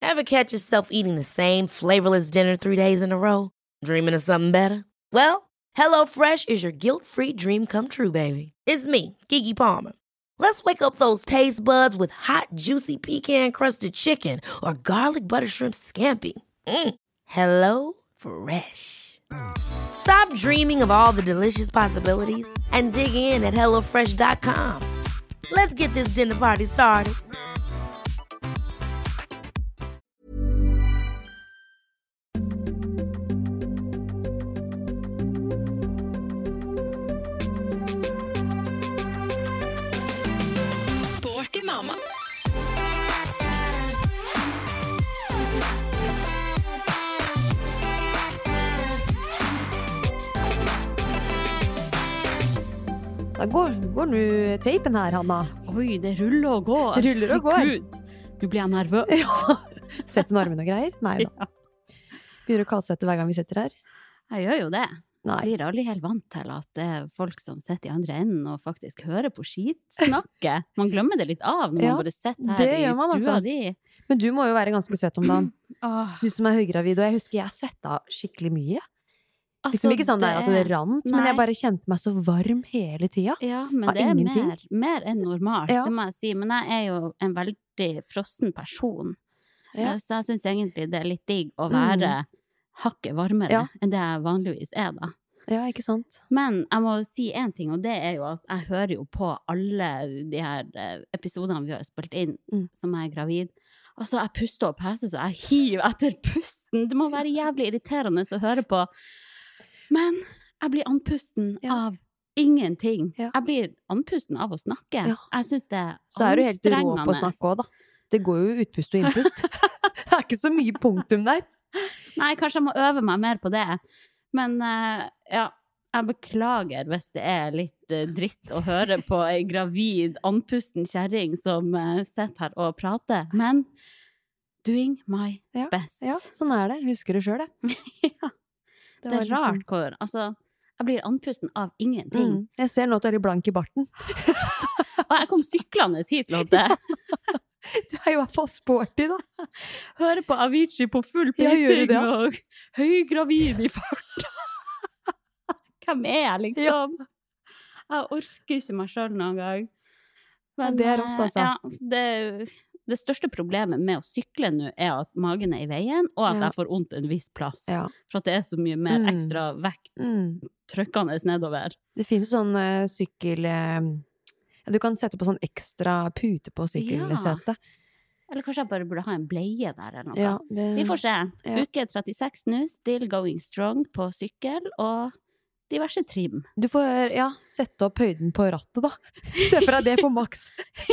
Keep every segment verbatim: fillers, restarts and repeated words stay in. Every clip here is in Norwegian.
Ever catch yourself eating the same flavorless dinner three days in a row? Dreaming of something better? Well, HelloFresh is your guilt-free dream come true, baby. It's me, Keke Palmer. Let's wake up those taste buds with hot, juicy pecan-crusted chicken or garlic butter shrimp scampi. Mm. Hello Fresh. Stop dreaming of all the delicious possibilities and dig in at hello fresh dot com. Let's get this dinner party started. Sporty mamma. Da går, går nu teipen her, Hanna. Oi, det ruller og går. Det ruller og går. Gud, nå blir jeg nervøs. Ja. Svetten armen og greier? Nei da. Begynner å kaldsvette hver gang vi sitter her? Jeg gjør jo det. Nei. Jeg blir aldri helt vant til at det er folk som sitter i andre enden og faktisk hører på skitsnakke. Man glemmer det litt av når Ja, man bare sitter her det i gjør man, stua altså. di. Men du må jo være ganske svett om dagen. Åh, Du som er høygravid, og jeg husker jeg svetta skikkelig mye. altså, Liksom ikke sånn der at det rant, men Nei. jeg bare kjente meg så varm hele tida. Ja, men Av det er ingenting. mer, mer enn normalt, Ja. det må jeg si. Men jeg er jo en veldig frossen person. Ja. Så jeg synes egentlig det er litt digg å være hakket varmere Ja. enn det jeg vanligvis er da. Ja, ikke sant? Men jeg må si en ting, og det er jo at jeg hører jo på alle de her eh, episodene vi har spilt inn Mm. som jeg er gravid. Altså, jeg puster og peser, så jeg hiver etter pusten. Det må være jævlig irriterende å høre på. Men jeg blir andpusten Ja. av ingenting. Ja. Jeg blir andpusten av å snakke. Ja. Jeg synes det er Så er du helt rå på å anstrengende. snakke også, da. Det går jo utpust og innpust. Det er ikke så mye punktum der. Nei, kanskje jeg må øve meg mer på det. Men eh, ja, jeg beklager hvis det er litt eh, dritt å høre på ei gravid, andpusten kjerring som uh, sitter her og prater. Men doing my Ja, best. Ja, sånn er det. Husker du sjøl, det. Ja. Det var er liksom- rart hvor, altså, jeg blir andpusten av ingenting. Mm. Jeg ser nå at du er litt blank i barten. Og jeg kom syklende hit, Lotte. Du er jo i hvert fall sporty, da. Hører på Avicii på full Ja, gjør du pissing det, ja? og høygravid i fart. Hvem er jeg, liksom? Jeg orker ikke meg selv noen gang. Ja, det er rått, eh, altså. Ja, det, det største problemet med å sykle nå er at magen er i veien, og at Ja. jeg får vondt en viss plass. Ja. For at det er så mye mer Mm. ekstra vekt Mm. trykkende nedover. Det finnes sånn uh, sykkel... Uh, ja, du kan sette på sånn ekstra pute på sykkelsetet. Eller kanskje jeg bare burde ha en bleie der eller noe. Ja, det... Vi får se. Ja. Uke trettiseks nå, still going strong på sykkel, og diverse trim. Du får, ja, sette opp høyden på rattet, da. Se for deg det på maks.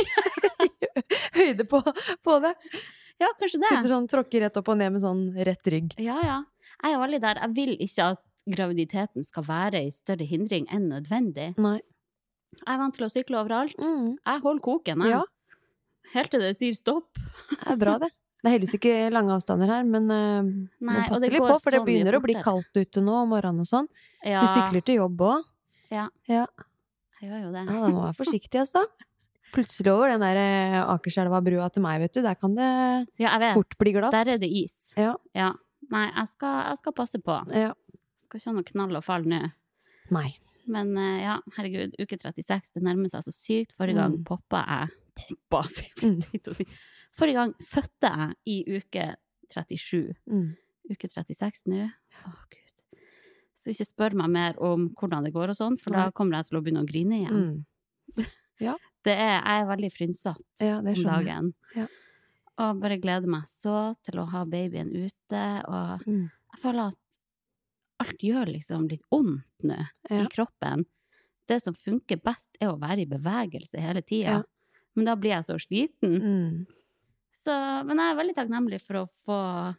Høyde på, på det. Ja, kanskje det. Sitter sånn, tråkker rett opp og ned med sånn rett rygg. Ja, ja. Jeg er veldig der. Jeg vil ikke at graviditeten skal være i større hindring enn nødvendig. Nei. Jeg er vant til å sykle overalt. Mm. Jeg holder koken, jeg. Ja, Helt til det sier stopp. det er bra det. Det er heldigvis ikke lange avstander her, men uh, må Nei, og passe det litt går på, for det så mye begynner å bli fortere. kaldt ute nå om morgenen og sånn. Ja, Du sykler til jobb også. Ja. Ja. jeg gjør jo det. Ja, da må være forsiktig, altså. Plutselig over den der eh, Akerselva-brua til meg, vet du, der kan det Ja, jeg vet. fort bli glatt. Der er det is. Ja. Ja. Nei, jeg skal, jeg skal passe på. Ja. Skal ikke ha noe knall og fall nå. Nei. Men eh, ja, herregud, uke trettiseks, det nærmer seg så sykt. Forrige gang Mm. poppa jeg Poppa, sier Mm. jeg teit å si. Forrige gang fødte jeg i uke trettisju. Mm. Uke trettiseks nå. Åh, Gud. Så ikke spør meg mer om hvordan det går og sånn, for Nei. da kommer jeg til å begynne å grine igjen. Mm. Det er, jeg er veldig frynsatt Ja, det om skjønner jeg. dagen. Ja. Og bare gleder meg så til å ha babyen ute, og Mm. jeg føler at alt gjør liksom litt ondt nå Ja. i kroppen. Det som funker best er å være i bevegelse hele tida. Ja. Men da blir jeg så sliten. Mm. Så, men jeg er veldig takknemlig for å få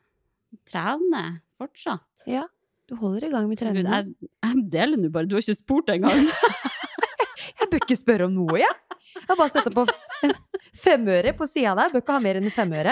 trene fortsatt. Ja, du holder i gang med Gud, treningen. jeg, jeg deler nå bare, du har ikke spurt engang. Jeg bør ikke spørre om noe, jeg. Jeg har bare sett på en femøre på siden der. Jeg bør ikke ha mer enn en femøre.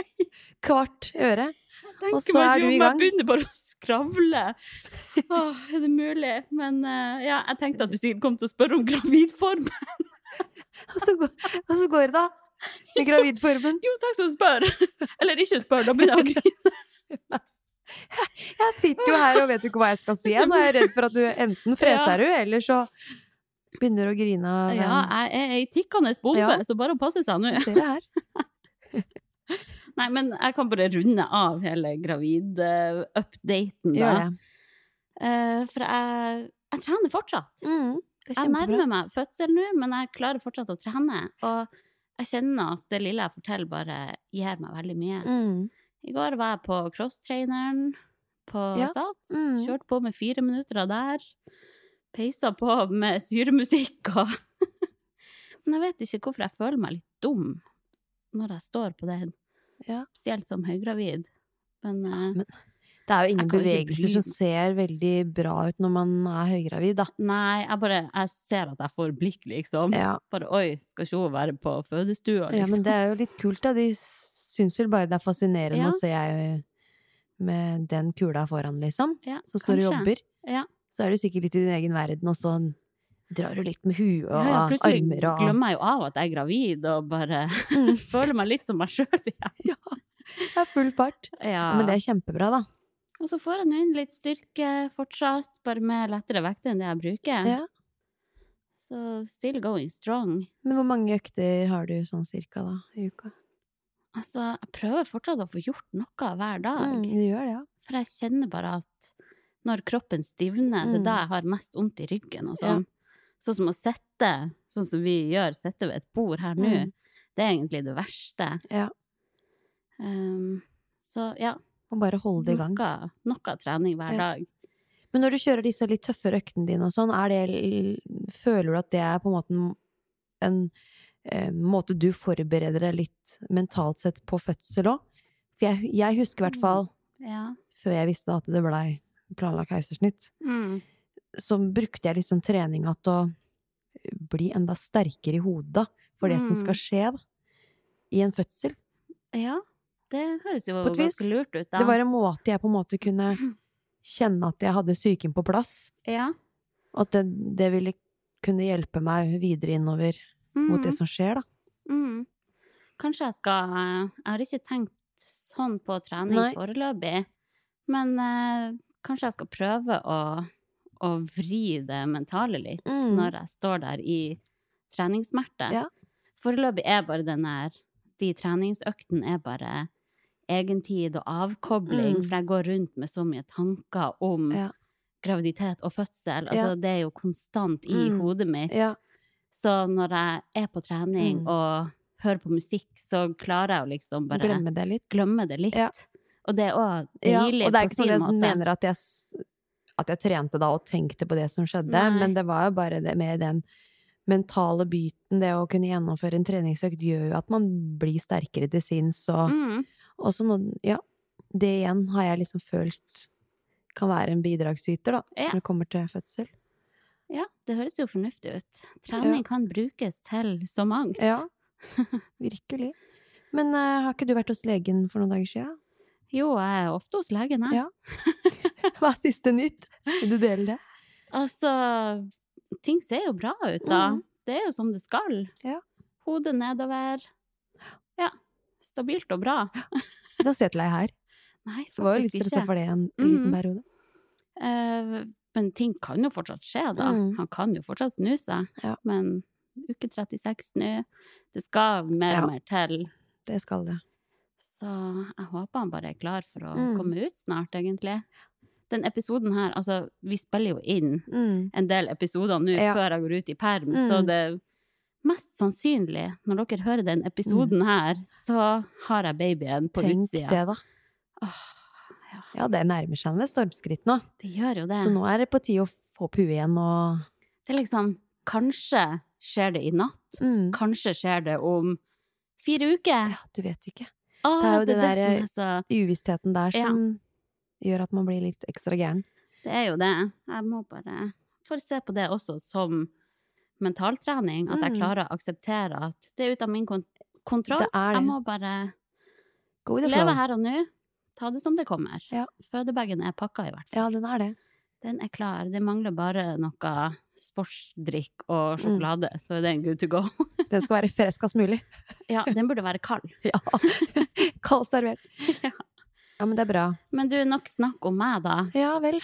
Kvart øre. Og så er du i gang. Jeg begynner bare å skravle. Åh, er det mulig? Men eh, ja, jeg tenkte at du sikkert kom til å spørre om gravidform. Og så går, og så går det da I gravidformen. Jo, takk som du spør. Eller ikke spør, da begynner jeg å grine. Jeg sitter jo her og vet jo ikke hva jeg skal si. Nå er jeg redd for at du enten freser du, eller så begynner å grine av den. Ja, jeg er ei tikkende bombe, Ja. så bare å passe seg nå. Jeg ser det her. Nei, men jeg kan bare runde av hele gravid-updaten da. Gjør det. Eh, for jeg, jeg trener fortsatt. Mm, det er Jeg kjempebra. nærmer meg fødsel nå, men jeg klarer fortsatt å trene. Og jeg kjenner at det lille jeg forteller bare gir meg veldig mye. Mm. I går var jeg på crosstraineren på Ja. Sats. Mm. Kjørte på med fire minutter av der. Peisa på med syremusikk og Men jeg vet ikke hvorfor jeg føler meg litt dum når jeg står på den. Ja. Spesielt som høygravid. Men, eh, Men det er jo ingen Jeg kan ikke bevegelser bry som meg. ser veldig bra ut når man er høygravid, da. nei, jeg bare Jeg ser at jeg får blikk, liksom. Ja. Bare oi, skal ikke hun være på fødestua, liksom. Ja, men det er jo litt kult, da. De syns vel bare det er fascinerende Ja. å se jeg med den kula foran, liksom. Ja, Som står og kanskje. jobber. Ja. Så er du sikkert litt i din egen verden, og så drar du litt med huet og Ja, ja, plutselig armer og glemmer jeg jo av at jeg er gravid, og bare Mm. føler meg litt som meg sjøl igjen. Det er full fart. Ja. Men det er kjempebra, da. Og så får jeg nå inn litt styrke fortsatt, bare med lettere vekter enn det jeg bruker. Ja. Så still going strong. Men hvor mange økter har du sånn cirka, da, i uka? Altså, jeg prøver fortsatt å få gjort noe hver dag. Mm, du gjør det, ja. For jeg kjenner bare at når kroppen stivner, det er Mm. da jeg har mest vondt i ryggen og sånn. Sånn som å sette, sånn som vi gjør, sette ved et bord her nå, Mm. det er egentlig det verste. Ja. Um, så ja, Og bare holde det i gang. noe, noe trening hver Ja. dag. Men når du kjører disse litt tøffere øktene dine og sånn, er det, føler du at det er på en måte en, en eh, måte du forbereder deg litt mentalt sett på fødsel òg? For jeg, jeg husker i hvert fall, Ja. før jeg visste at det blei planlagt keisersnitt, Mm. så brukte jeg liksom treninga til å bli enda sterkere i hodet da, for det som Mm. skal skje da, i en fødsel. ja, det høres jo På et vis. ganske lurt ut da. Det var en måte jeg på en måte kunne kjenne at jeg hadde psyken på plass, Ja. og at det, det ville kunne hjelpe meg videre innover mot det Mm. som skjer, da. Mm. Kanskje jeg skal eh, Jeg har ikke tenkt sånn på trening Nei. foreløpig, men eh, kanskje jeg skal prøve å, å vri det mentale litt Mm. når jeg står der i treningssmerte. Ja. Foreløpig er bare den der De treningsøktene er bare egentid og avkobling, Mm. for jeg går rundt med så mye tanker om Ja. graviditet og fødsel. Altså, Ja. det er jo konstant i Mm. hodet mitt. Ja. Så når jeg er på trening Mm. og hører på musikk, så klarer jeg å liksom bare glemme, Glemme det litt. det litt. Ja. Og det er òg Ja, deilig og det er på ikke sin sånn at jeg måte. mener at jeg, s- at jeg trente da og tenkte på det som skjedde, Nei. men det var jo bare det med den mentale byten, det å kunne gjennomføre en treningsøkt gjør jo at man blir sterkere til sinns, og Mm. også når, ja, det igjen har jeg liksom følt kan være en bidragsyter da, Ja. når det kommer til fødsel. Ja, det høres jo fornuftig ut. Trening Ja. kan brukes til så mangt. Ja, virkelig. Men eh, har ikke du vært hos legen for noen dager siden? Jo, jeg er ofte hos legen, jeg. Ja. Hva er siste nytt? Vil du dele det? Altså, ting ser jo bra ut, da. Mm. Det er jo som det skal. Ja. Hodet nedover. Ja, stabilt og bra. Da ser jeg til deg her. Nei, Det var jo litt faktisk stressa ikke. for det en, en Mhm. liten periode. Eh, men ting kan jo fortsatt skje, da. Mm. Han kan jo fortsatt snu seg. Ja. Men uke trettiseks nå, det skal mer Ja. og mer til. Det skal det. Så jeg håper han bare er klar for å Mm. komme ut snart, egentlig. Den episoden her, altså, vi spiller jo inn Mm. en del episoder nå Ja. før jeg går ut i perm, Mm. så det er mest sannsynlig, når dere hører den episoden her, så har jeg babyen på Mm. Tenk utsida. det, da. Åh, ja, Ja, det nærmer seg med stormskritt nå. det gjør jo det. Så nå er det på tide å få opp huet igjen og Det er liksom, kanskje skjer det i natt, mm. kanskje skjer det om fire uker. Ja, du vet ikke. Åh, det er jo det, det er det der- som er så, Uvisstheten der Ja. som gjør at man blir litt ekstra gæren. det er jo det. Jeg må bare, får se på det også som mentaltrening, at jeg Mm. klarer å akseptere at det er ut av min kon kontroll. Det er det. Jeg må bare Go with the leve flow. her og nå, ta det som det kommer. Ja. Fødebagen er pakka i hvert fall. Ja, den er det. Den er klar. Det mangler bare noe sportsdrikk og Mm. sjokolade, så er den good to go. Den skal være freskast mulig. Ja, den burde være kald. Ja. Kald servert. Ja. Ja, men det er bra. Men du, nok snakk om meg da. Ja, vel.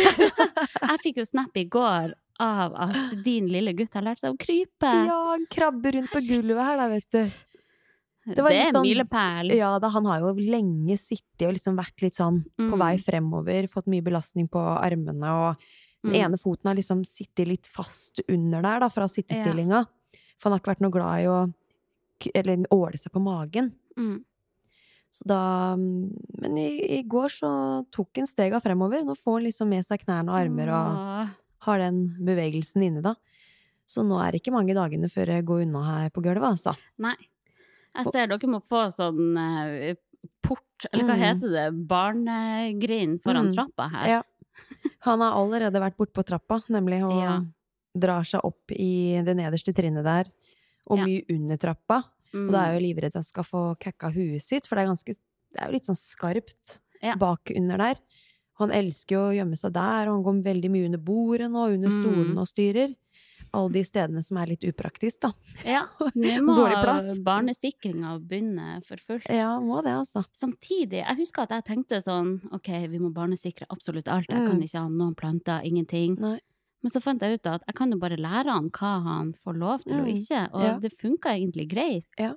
Jeg fikk jo snap i går av at din lille gutt har lært seg å krype. Ja, han krabber rundt på gulvet her da, vet du. Det, Det var det litt er sånn- milepæl. Ja, da han har jo lenge sittet og liksom vært litt sånn på Mm. vei fremover, fått mye belastning på armene, og den Mm. ene foten har liksom sittet litt fast under der da, fra sittestillinga. For han har ikke vært noe glad i å k- eller åle seg på magen. Mm. Så da, men i, i går så tok han stega fremover. Nå får han liksom med seg knærne og armer og Åh. har den bevegelsen inne da. Så nå er det ikke mange dagene før jeg går unna her på gulvet, altså. Nei. Jeg ser dere må få sånn eh, port, eller hva Mm. heter det, barnegrind foran Mm. trappa her. Ja. Han har allerede vært bort på trappa, nemlig, og Ja. drar seg opp i det nederste trinnet der, og Ja. mye under trappa. Mm. Og da er jeg jo livredd at han skal få kakka huet sitt, for det er ganske, det er jo litt sånn skarpt Ja. bak under der. Han elsker jo å gjemme seg der, og han går veldig mye under bordet nå, under Mm. stolen og styrer. Alle de stedene som er litt upraktisk, da. Ja, nå må Dårlig plass. barnesikringa begynne for fullt. Ja, må det, altså. Samtidig, jeg husker at jeg tenkte sånn, ok, vi må barnesikre absolutt alt, jeg Mm. kan ikke ha noen planter, ingenting. Nei. Men så fant jeg ut at jeg kan jo bare lære han hva han får lov til og Mm. ikke, og Ja. det funka egentlig greit. Ja.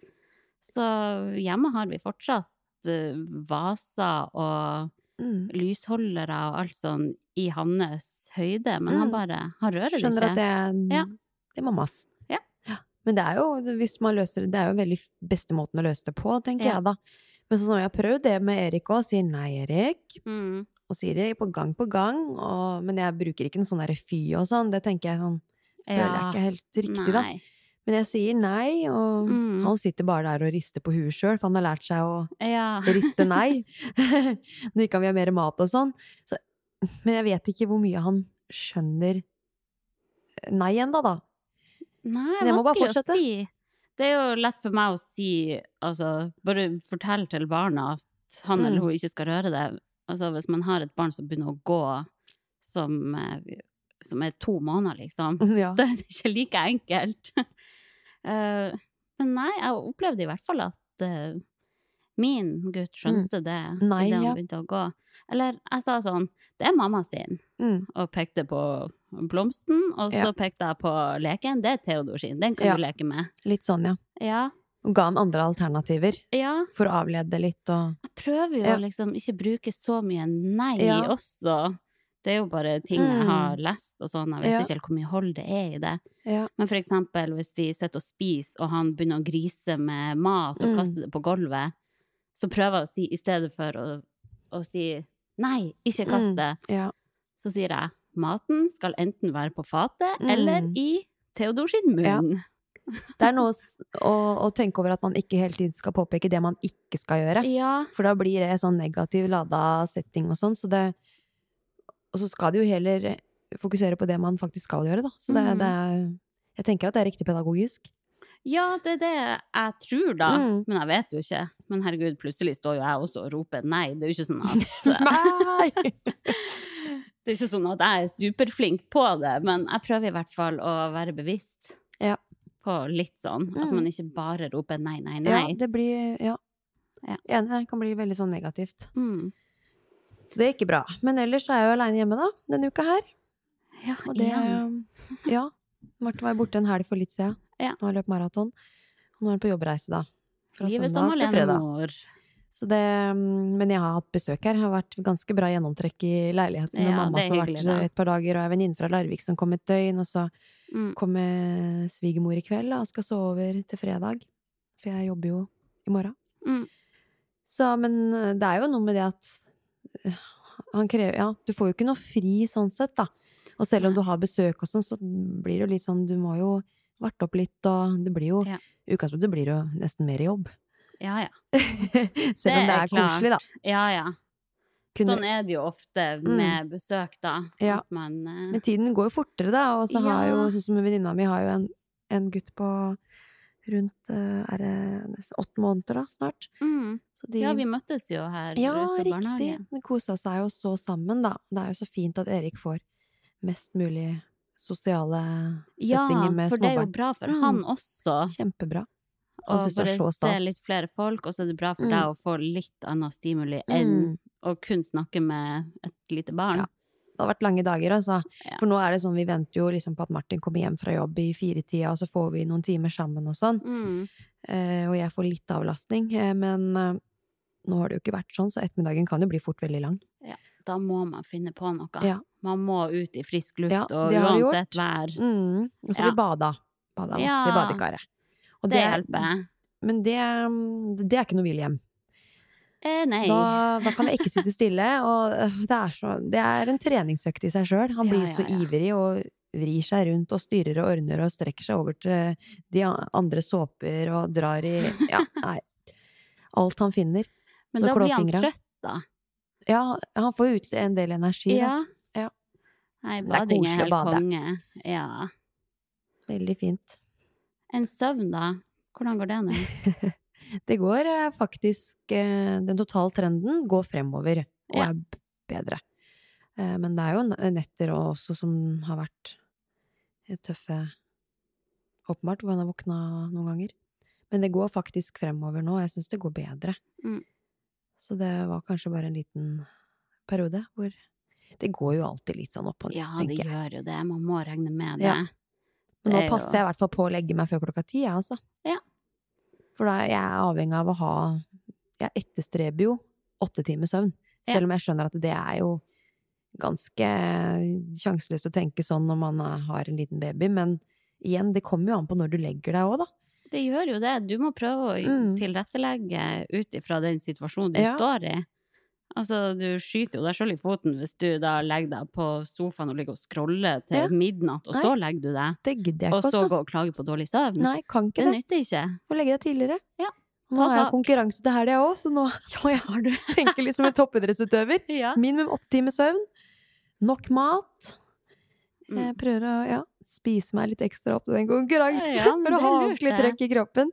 Så hjemme har vi fortsatt eh, vaser og Mm. lysholdere og alt sånn i hans høyde, men han Mm. bare, han rører det Skjønner ikke. at det er, Ja. det er mammas. Ja. Men det er jo, hvis man løser det, det er jo veldig f- beste måten å løse det på, tenker Ja. jeg da. Men sånn som jeg har prøvd det med Erik også, sier nei, Erik, Mm. og sier det på gang på gang, og, men jeg bruker ikke noe sånn der fy og sånn, det tenker jeg sånn, føler jeg Ja. ikke helt riktig da. Nei. Men jeg sier nei, og Mm. han sitter bare der og rister på huet selv, for han har lært seg å Ja. riste nei. Nå ikke kan vi ha mer mat og sånn. Så, men jeg vet ikke hvor mye han skjønner nei enda da. Nei, Men jeg må bare vanskelig å fortsette. si. Det er jo lett for meg å si, altså, bare fortell til barna at han Mm. eller hun ikke skal røre det. Altså, hvis man har et barn som begynner å gå som, eh, som er to måneder, liksom, Ja. da er det ikke like enkelt. Eh, men nei, jeg opplevde i hvert fall at eh, min gutt skjønte det Mm. Nei, i det han ja. begynte å gå. Eller jeg sa sånn, det er mamma sin, Mm. og pekte på blomsten, og så Ja. pekte jeg på leken. Det er Theodor sin, den kan Ja. du leke med. Litt sånn, ja. Ja, Og ga han andre alternativer ja. for å avlede litt, og Jeg prøver jo Ja. å liksom ikke bruke så mye nei Ja. også. Det er jo bare ting jeg Mm. har lest og sånn, jeg vet Ja. ikke helt hvor mye hold det er i det. ja. Men for eksempel hvis vi sitter og spiser, og han begynner å grise med mat og Mm. kaste det på gulvet, så prøver jeg å si, i stedet for å, å si nei, ikke kast Mm. det, Ja. så sier jeg maten skal enten være på fatet Mm. eller i Theodor sin Ja. munn. Det er noe s- å, å tenke over at man ikke hele tiden skal påpeke det man ikke skal gjøre. Ja. For da blir det sånn negativ lada setting og sånn, så det Og så skal det jo heller fokusere på det man faktisk skal gjøre, da. Så det, Mm. det er Jeg tenker at det er riktig pedagogisk. Ja, det er det jeg tror, da. Mm. Men jeg vet jo ikke. Men herregud, plutselig står jo jeg også og roper nei. Det er jo ikke sånn at Nei! Det er ikke sånn at jeg er superflink på det, men jeg prøver i hvert fall å være bevisst Ja. på litt sånn. At Mm. man ikke bare roper nei, nei, Ja, nei. det blir Ja. Ja. Enig, det kan bli veldig sånn negativt. Mm. Så det er ikke bra. Men ellers er jeg jo aleine hjemme, da, denne uka her. Ja, Og det igjen. Ja. Martin var jo borte en helg for litt siden. Ja. Nå har jeg løpt maraton. Og nå er han på jobbreise, da. Fra Livet som søndag til fredag. alenemor. Så det, men jeg har hatt besøk her. Det har vært ganske bra gjennomtrekk i leiligheten. Med Ja, mamma det er som har hyggelig, vært da. et par dager, og ei venninne fra Larvik som kom et døgn. Og så Mm. kommer svigermor i kveld da, og skal sove over til fredag. For jeg jobber jo i morgen. Mm. Så, men det er jo noe med det at øh, han krever Ja, du får jo ikke noe fri sånn sett, da. Og selv om du har besøk og sånn, så blir det jo litt sånn Du må jo varte opp litt, og det blir jo Ja. I utgangspunktet blir det jo nesten mer jobb. Ja, ja. Selv om det er er klart. koselig, da. Ja, ja. Kunne, Sånn er det jo ofte med besøk, da. Mm. Ja. At man eh, Men tiden går jo fortere, da. Og så har jo, Ja. sånn som venninna mi har jo en, en gutt på rundt øh, Er det nesten åtte måneder, da, snart. mm. Så de Ja, vi møttes jo her Ja, utenfor riktig. barnehagen. De kosa seg jo så sammen, da. Det er jo så fint at Erik får mest mulig sosiale Ja, settinger med for det er jo småbarn. bra for Mm. han også. Kjempebra. Han Og synes det er bare så se stas. litt flere folk, og så er det bra for Mm. deg å få litt annet stimuli enn Mm. å kun snakke med et lite barn. Ja. Det har vært lange dager, altså. Ja. For nå er det sånn, vi venter jo liksom på at Martin kommer hjem fra jobb i fire-tida, og så får vi noen timer sammen og sånn. Mm. Eh, og jeg får litt avlastning, eh, men eh, nå har det jo ikke vært sånn, så ettermiddagen kan jo bli fort veldig lang. Ja, da må man finne på noe. Ja. Man må ut i frisk luft, Ja, og det har vi uansett vær. Mm. Og så har Ja. vi bada. Bada masse Ja. i badekaret. Og Det hjelper. Men det, det er ikke noe hvilehjem. Eh, nei. Da, da kan jeg ikke sitte stille, og øh, det er, så, det er en treningsøkt i seg sjøl. Han Ja, blir ja, så ja. ivrig og vrir seg rundt og styrer og ordner og strekker seg over til de andre såper og drar i Ja, nei. Alt han finner. Men så da blir han klåfingra. trøtt, da. Ja, han får ut en del energi. Da. Ja. Ja. Nei, Det er bading er koselig å helt bade. konge. Ja. Veldig fint. En søvn, da? Hvordan går det nå? Det går eh, faktisk eh, Den totale trenden går fremover og Ja. er b- bedre. Eh, men det er jo n- netter også som har vært eh, tøffe, åpenbart, hvor han har våkna noen ganger. Men det går faktisk fremover nå. Jeg syns det går bedre. Mm. Så det var kanskje bare en liten periode hvor Det går jo alltid litt sånn opp og ned, Ja, det tenker jeg. gjør jo det. Man må regne med det. Ja. Men nå det er jo- passer jeg i hvert fall på å legge meg før klokka ti, jeg, altså. Ja. For da er jeg avhengig av å ha Jeg etterstreber jo åtte timer søvn. Ja. Selv om jeg skjønner at det er jo ganske sjanseløst å tenke sånn når man er- har en liten baby. Men igjen, det kommer jo an på når du legger deg òg, da. Det gjør jo det. Du må prøve å Mm. tilrettelegge ut ifra den situasjonen du Ja. står i. Altså, du skyter jo deg selv i foten hvis du da legger deg på sofaen og ligger og scroller til Ja. midnatt, og Nei. så legger du deg, Det gidder jeg og ikke, så altså. gå og klage på dårlig søvn. Nei, kan ikke det det. nytter ikke. Må legge deg tidligere. Ja. Nå Ta har jeg tak. konkurranse til helga òg, så nå ja, jeg har det. tenker litt som en toppidrettsutøver. Ja. Minimum åtte timer søvn. Nok mat. Mm. Jeg prøver å ja, spise meg litt ekstra opp til den konkurransen. Ja, men for å det er ha lurt, ordentlig det. trøkk i kroppen.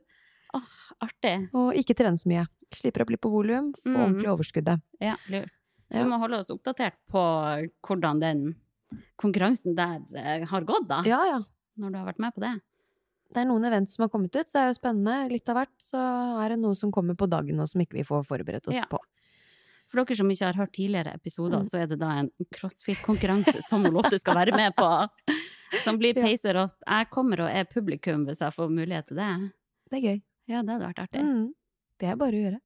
Artig. Og ikke trene så mye. Slipper opp litt på volum. Få Mm. ordentlig overskuddet. Ja, lurt. Vi Ja. må holde oss oppdatert på hvordan den konkurransen der eh, har gått, da. ja, ja. Når du har vært med på det. Det er noen events som har kommet ut, så det er jo spennende. Litt av hvert. Så er det noe som kommer på dagen nå som ikke vi får forberedt oss Ja. på. For dere som ikke har hørt tidligere episoder, Mm. så er det da en crossfit-konkurranse som Lotte skal være med på. Som blir Ja. peiserått. Jeg kommer og er publikum hvis jeg får mulighet til det. Det er gøy. Ja, det hadde vært artig. Mm. Det er bare å gjøre.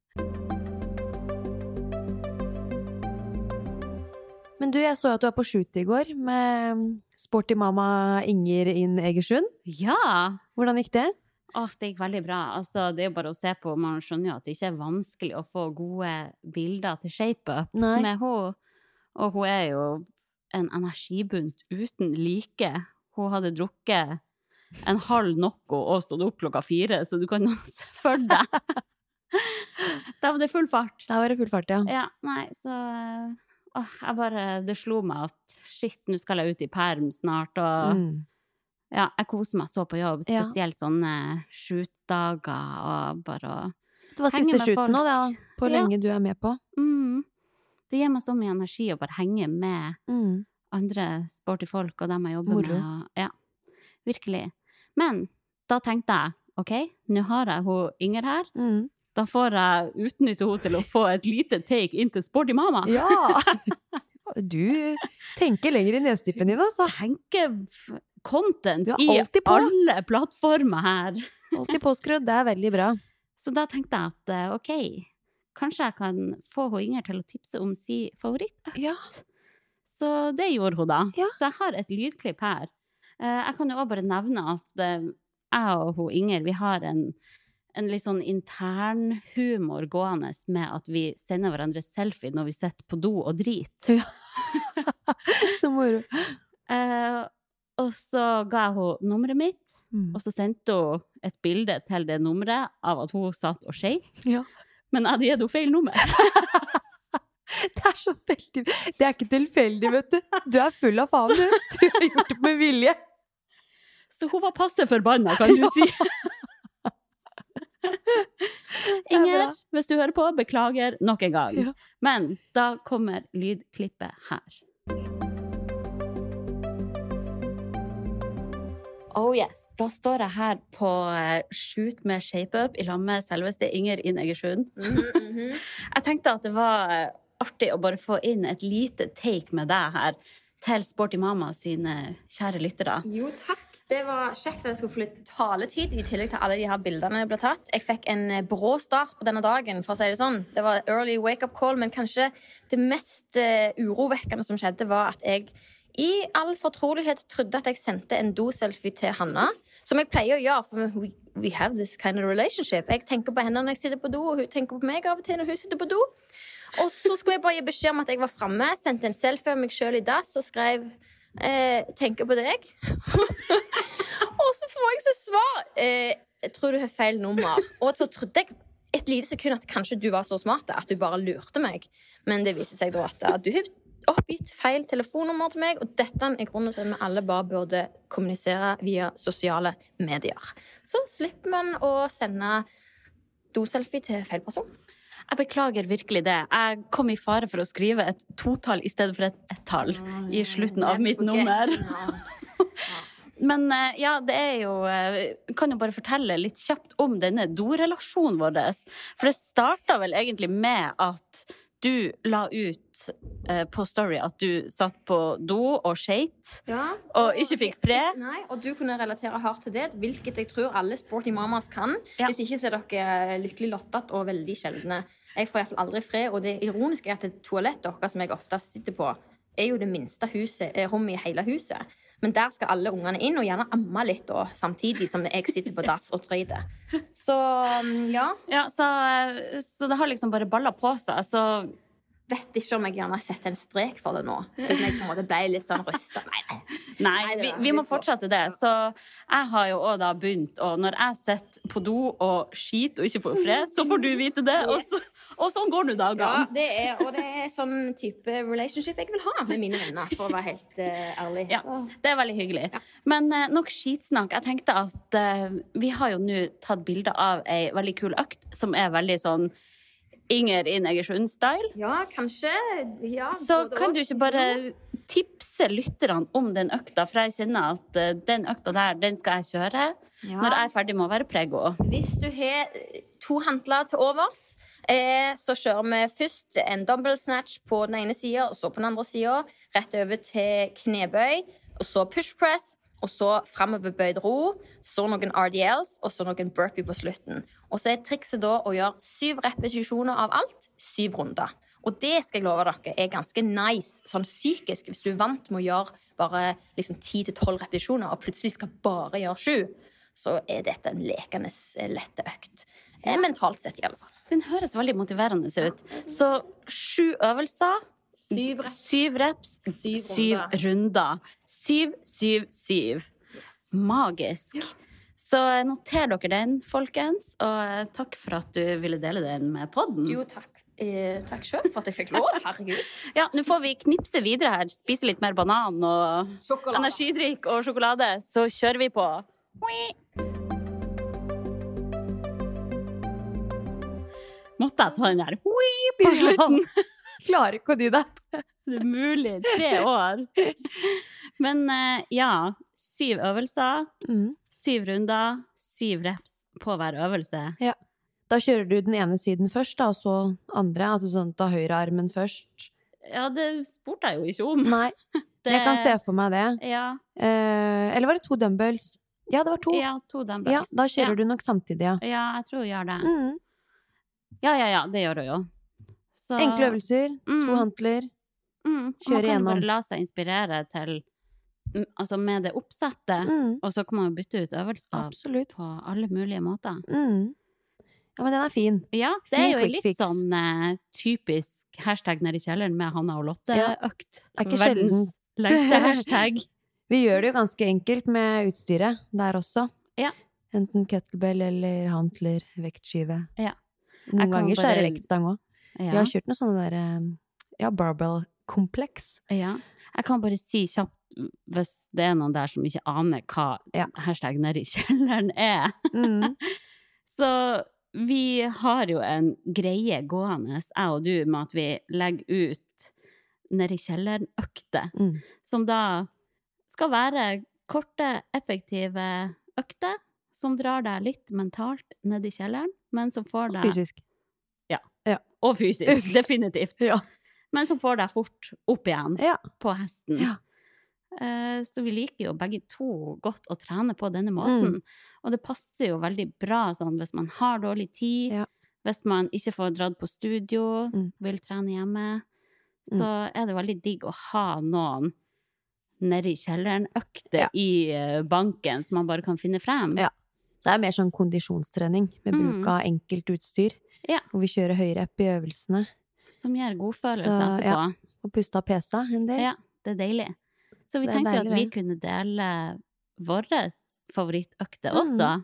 Men du, jeg så at du var på shoot i går med sporty mamma Inger inn Egersund. Ja! Hvordan gikk det? Åh, det gikk veldig bra. Altså, det er jo bare å se på. Man skjønner jo at det ikke er vanskelig å få gode bilder til shape-up Nei. med henne. Og hun er jo en energibunt uten like. Hun hadde drukket en halv Nocco og stått opp klokka fire, så du kan jo se for deg. Da var det full fart. Der var det full fart, ja. Ja, nei, så åh, jeg bare, det slo meg at shit, nå skal jeg ut i perm snart, og Mm. ja, jeg koser meg så på jobb, Ja. spesielt sånne shoot-dager, og bare å Det var Henge siste med shooten folk. nå, da. På Ja. lenge du er med på. mm, Det gir meg så mye energi å bare henge med Mm. andre sporty folk, og dem jeg jobber Moro. med. Og, ja, virkelig. Men da tenkte jeg, ok, nå har jeg hun Inger her, Mm. da får jeg utnytte henne til å få et lite take inn til Sporty Mama. Ja! Du tenker lenger i nesetippen din, altså. Tenke f- content Du er i alltid på. alle plattformer her. Alltid påskrudd. Det er veldig bra. Så da tenkte jeg at eh, ok, kanskje jeg kan få hun Inger til å tipse om si favorittøkt. Ja. Så det gjorde hun da. Ja. Så jeg har et lydklipp her. Eh, Jeg kan jo også bare nevne at eh, jeg og hun Inger, vi har en, en litt sånn intern humor gående med at vi sender hverandre selfie når vi sitter på do og driter. Så moro. Eh, og så ga jeg henne nummeret mitt, Mm. og så sendte hun et bilde til det nummeret av at hun satt og skjeit. Ja. Men jeg hadde gitt henne feil nummer. Det er så veldig Det er ikke tilfeldig, vet du. Du er full av faen, du. Du har gjort det med vilje. Så hun var passe forbanna, kan du si. Inger, bra. hvis du hører på, beklager nok en gang. Ja. Men da kommer lydklippet her. Oh yes, da står jeg her på uh, Shoot med Shape-Up i lag med selveste Inger Inn Egersund. Mm-hmm, mm-hmm. Jeg tenkte at det var uh, artig å bare få inn et lite take med deg her til Sporty Mama sine kjære lyttere. Jo, takk. Det var kjekt at jeg skulle få litt taletid i tillegg til alle de her bildene ble tatt. Jeg fikk en brå start på denne dagen, for å si det sånn. Det var early wake-up call, men kanskje det mest uh, urovekkende som skjedde var at jeg i all fortrolighet trodde at jeg sendte en do-selfie til Hanna, som jeg pleier å gjøre, for we, we have this kind of relationship. Jeg tenker på henne når jeg sitter på do, og hun tenker på meg av og til når hun sitter på do. Og så skulle jeg bare gi beskjed om at jeg var fremme, sendte en selfie av meg selv i dass, og skrev, eh, tenker på deg. Og så får jeg så svar, eh, jeg tror du har feil nummer. Og så trodde jeg et lite sekund at kanskje du var så smart, at du bare lurte meg. Men det viser seg da at du har oppgitt feil telefonnummer til meg, og dette er grunnen til at vi alle bare burde kommunisere via sosiale medier. Så slipper man å sende do-selfie til feil person. Jeg beklager virkelig det. Jeg kom i fare for å skrive et totall i stedet for et ett-tall i slutten av mitt nummer. Men ja, det er jo, kan jo bare fortelle litt kjapt om denne do-relasjonen vår. For det startet vel egentlig med at du la ut eh, på story at du satt på do og skjeit, ja, og, og ikke fikk fred. Nei, og du kunne relatere hardt til det, hvilket jeg tror alle sporty mamas kan. Ja. Hvis ikke så er dere lykkelig lottet og veldig sjeldne. Jeg får i hvert fall aldri fred, og det ironiske er at det toalett dere som jeg ofte sitter på, er jo det minste huset, rommet i hele huset. Men der skal alle ungene inn, og gjerne amme litt da, samtidig som jeg sitter på dass og drøyder. Så, ja. Ja, så, så det har liksom bare ballet på seg, så vet ikke om jeg gjerne har sett en strek for det nå, siden jeg på en måte ble litt sånn røstet. Nei, nei. Nei, vi, vi må fortsette det. Så jeg har jo også da begynt, og når jeg sitter på do og skit og ikke får fred, så får du vite det, og, så, og sånn går du dagene. Ja, det er, og det er sånn type relationship jeg vil ha med mine venner, for å være helt uh, ærlig. Ja, det er veldig hyggelig. Ja. Men uh, nok skitsnakk. Jeg tenkte at uh, vi har jo nå tatt bilder av en veldig kul økt, som er veldig sånn Inger Inn Egersund-style. Ja, kanskje. Ja, så kan du ikke bare tipse lytterne om den økta, for jeg kjenner at uh, den økta der, den skal jeg kjøre ja. Når jeg er ferdig med å være prego. Hvis du har to hantler til overs, eh, så kjører vi først en dumbbell snatch på den ene siden, og så på den andre siden, rett over til knebøy, og så push press, og så fremover bøyd ro, så noen R D Ls, og så noen burpee på slutten. Og så er trikset da å gjøre syv repetisjoner av alt, syv runder. Og det skal jeg love dere er ganske nice, sånn psykisk, hvis du er vant med å gjøre bare liksom ti til tolv repetisjoner, og plutselig skal bare gjøre sju, så er dette en lekende lette økt. Eh, mentalt sett i alle fall. Den høres veldig motiverende ut. Så sju øvelser, Syv reps. Syv reps, syv, syv runder. Syv, syv, syv. Yes. Magisk. Ja. Så noter dere den, folkens. Og takk for at du ville dele den med podden. Jo, takk. Eh, takk selv for at jeg fikk lov. Herregud. Ja, nå får vi knipse videre her. Spise litt mer banan og sjokolade. Energidrikk og sjokolade. Så kjører vi på. Måtte jeg ta den der på slutten? Ja. Klarer ikke å dy det. Det er mulig. Tre år. Men ja, syv øvelser, mm. syv runder, syv reps på hver øvelse. Ja. Da kjører du den ene siden først, da, og så andre, altså sånn, ta høyrearmen først. Ja, det spurte jeg jo ikke om. Nei, det... jeg kan se for meg det. Ja. Eh, eller var det to dumbbells? Ja, det var to. Ja, to dumbbells. Ja, da kjører ja. du nok samtidig, ja. Ja, jeg tror jeg gjør det. Mm. Ja, ja, ja, det gjør du jo. Så... Enkle øvelser, mm. to hantler, mm. kjøre igjennom. Man kan bare la seg inspirere til, altså med det oppsettet, mm. og så kan man bytte ut øvelser Absolutt. På alle mulige måter. Mm. Ja, men den er fin. Ja, det fin er jo litt fix. Sånn uh, typisk hashtag ned i kjelleren med Hanna og Lotte-økt. Ja. Er ikke sjelden. Lengste hashtag. Vi gjør det jo ganske enkelt med utstyret der også. Ja. Enten kettlebell eller hantler, vektskive. Ja. Noen ganger så er det vektstang også. Ja. Jeg har kjørt noe sånn der, ja, barbell-kompleks. Ja. Jeg kan bare si kjapt, hvis det er noen der som ikke aner hva ja. hashtag nede i kjelleren er. Mm. Så vi har jo en greie gående, jeg og du, med at vi legger ut nede i kjelleren økte, mm. som da skal være korte, effektive økter som drar deg litt mentalt ned i kjelleren, men som får deg... Fysisk. Ja. Ja. Og fysisk, definitivt. Ja. Men som får deg fort opp igjen Ja. på hesten. Ja. Eh, Så vi liker jo begge to godt å trene på denne måten. Mm. Og det passer jo veldig bra sånn hvis man har dårlig tid, Ja. hvis man ikke får dratt på studio, Mm. vil trene hjemme, så er det veldig digg å ha noen nede i kjelleren økter Ja. i eh, banken som man bare kan finne frem. Ja. Så det er mer sånn kondisjonstrening med Mm. bruk av enkelt utstyr. Ja. Hvor vi kjører høyere opp i øvelsene. Som gir god følelse Så, etterpå. ja. Og puste av pesa en del. Ja, det er deilig. Så vi Så det er tenkte jo deilig, at vi det. kunne dele våre favorittøkter Mm. også.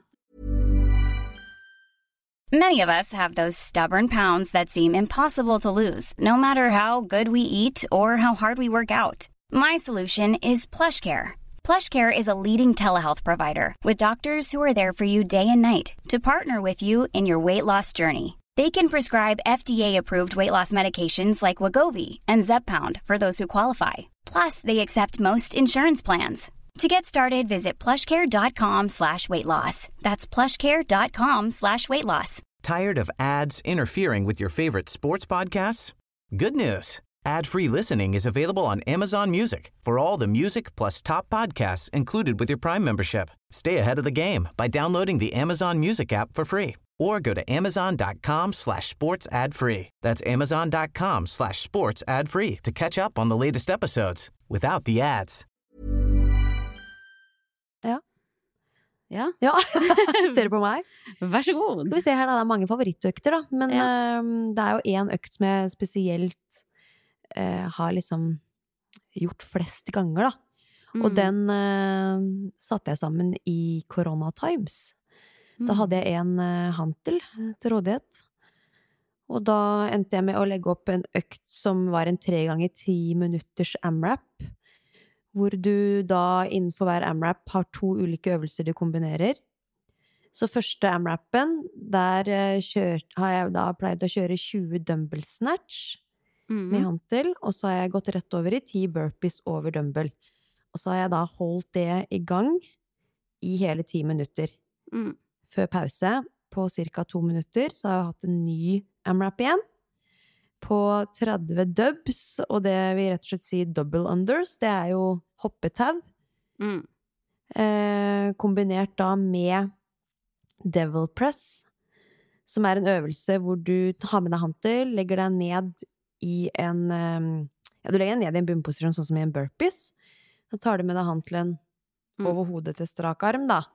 Many of us have those stubborn pounds that seem impossible to lose, no matter how good we eat or how hard we work out. My solution is PlushCare. PlushCare is a leading telehealth provider with doctors who are there for you day and night to partner with you in your weight loss journey. They can prescribe F D A-approved weight loss medications like Wegovy and Zepbound for those who qualify. Plus, they accept most insurance plans. To get started, visit plushcare.com slash weight loss. That's plushcare.com slash weight loss. Tired of ads interfering with your favorite sports podcasts? Good news. Ad-free listening is available on Amazon Music for all the music plus top podcasts included with your Prime membership. Stay ahead of the game by downloading the Amazon Music app for free or go to amazon.com slash sports ad free. That's amazon.com slash sports ad free to catch up on the latest episodes without the ads. Ja. Ja, Ja. Ser du på meg? vær så god. Skal vi se her da, det er mange favorittøkter da. Men Ja. øhm, det er jo en økt som jeg spesielt øh, har liksom gjort flest ganger da. Og Mm. den øh, satte jeg sammen i Corona Times. Da Mm. hadde jeg en øh, hantel til rådighet. Og da endte jeg med å legge opp en økt som var en tre ganger ti minutters AMRAP, hvor du da innenfor hver AMRAP har to ulike øvelser du kombinerer. Så første AMRAPen, der eh, kjørt, har jeg da pleid å kjøre tjue dumbbell snatch Mm. med hantel, og så har jeg gått rett over i ti burpees over dumbbell. Og så har jeg da holdt det i gang i hele ti minutter. Mm. Før pause, på cirka to minutter, så har jeg hatt en ny AMRAP igjen. På tretti dubs, og det vil rett og slett si double unders, det er jo hoppetau. Mm. Eh, kombinert da med devil press, som er en øvelse hvor du har med deg hantel, legger deg ned i en, eh, ja, du legger deg ned i en bunnposisjon, sånn som i en burpees. Så tar du med deg hantelen Mm. over hodet til strak arm, da.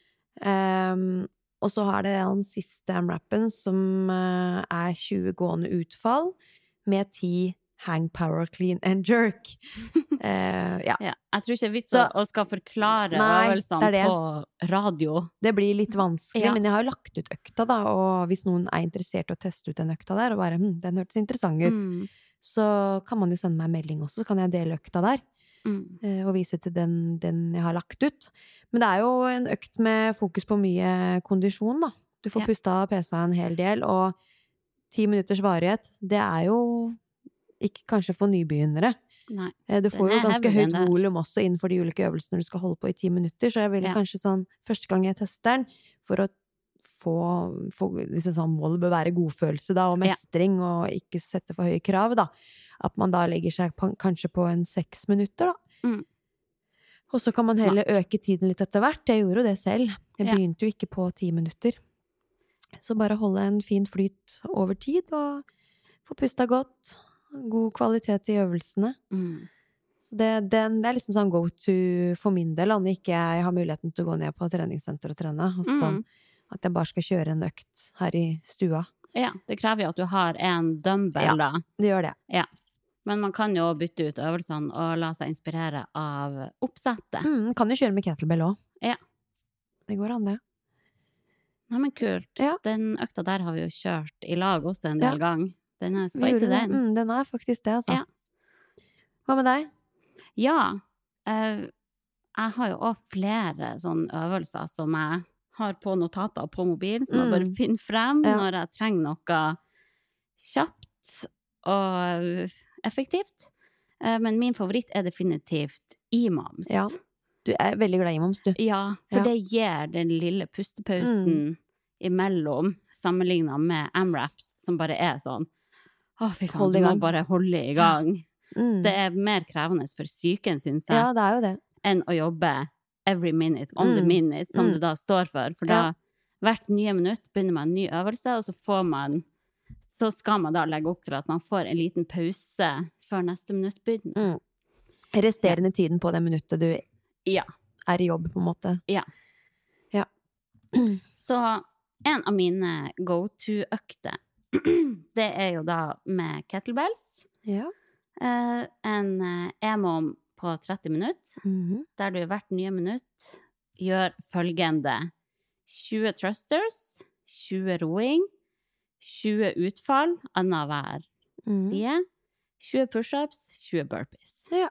Um, og så har det den siste AMRAPen, som eh, er tjue gående utfall, med ti hang power clean and jerk. Eh, ja. Ja, jeg tror ikke det er vits Så- å å skal forklare Nei, øvelsene det er det. på radio. Det blir litt vanskelig, Ja. men jeg har jo lagt ut økta, da, og hvis noen er interessert i å teste ut den økta der, og bare, hm, den hørtes interessant ut, Mm. så kan man jo sende meg en melding også, så kan jeg dele økta der, Mm. eh, og vise til den, den jeg har lagt ut. Men det er jo en økt med fokus på mye kondisjon, da. Du får Ja. pusta av P C en hel del, og ti minutters varighet, det er jo ikke kanskje for nybegynnere. Nei. Eh, Du får Den jo er ganske heavy, høyt den der. volum også innenfor de ulike øvelsene du skal holde på i ti minutter, så jeg ville Ja. kanskje sånn, første gang jeg tester den, for å få, få liksom sånn, målet bør være godfølelse da, og Ja. mestring, og ikke sette for høye krav da. At man da legger seg på, kanskje på en seks minutter da. Mm. Og så kan man heller øke tiden litt etter hvert. Jeg gjorde jo det selv. Jeg Ja. begynte jo ikke på ti minutter. Så bare holde en fin flyt over tid, og få pusta godt. God kvalitet i øvelsene. Mm. Så det, den, det er liksom sånn go to for min del, når ikke jeg har muligheten til å gå ned på treningssenter og trene. Altså Mm. sånn at jeg bare skal kjøre en økt her i stua. Ja, det krever jo at du har en dumbbell, Ja. da. Det gjør det. Men man kan jo bytte ut øvelsene og la seg inspirere av oppsettet. Mm, kan jo kjøre med kettlebell også. Ja. Det går an, det. Nei, men kult. Ja. Den økta der har vi jo kjørt i lag også en Ja. del gang. Den er Vi gjorde spicy, det. den. Mm, den er faktisk det, altså. Ja. Hva med deg? Ja. eh, jeg har jo også flere sånne øvelser som jeg har på notater på mobilen, som jeg bare Mm. finner frem Ja. når jeg trenger noe kjapt og effektivt. Eh, men min favoritt er definitivt E M A M S. Ja. Du er veldig glad i moms, du. Ja, for Ja. det gir den lille pustepausen imellom, sammenlignet med AMRAPs, som bare er sånn, å fy faen, Hold du i må gang. bare holde i gang. Mm. Det er mer krevende for psyken, synes jeg, Ja, det er jo det. enn å jobbe every minute, on the Mm. minute, som Mm. det da står for. For da, Ja. hvert nye minutt begynner man en ny øvelse, og så får man, så skal man da legge opp til at man får en liten pause før neste minutt begynner. Mm. Resterende tiden på det minuttet du Ja. er i jobb, på en måte. Ja. Ja. Så en av mine go-to-økter, det er jo da med kettlebells. Ja. Eh, en eh, EMOM på tretti minutter, Mhm. der du hvert nye minutt gjør følgende: tjue thrusters, tjue roing, tjue utfall, annet hver Mhm. side, tjue pushups, tjue burpees. Ja.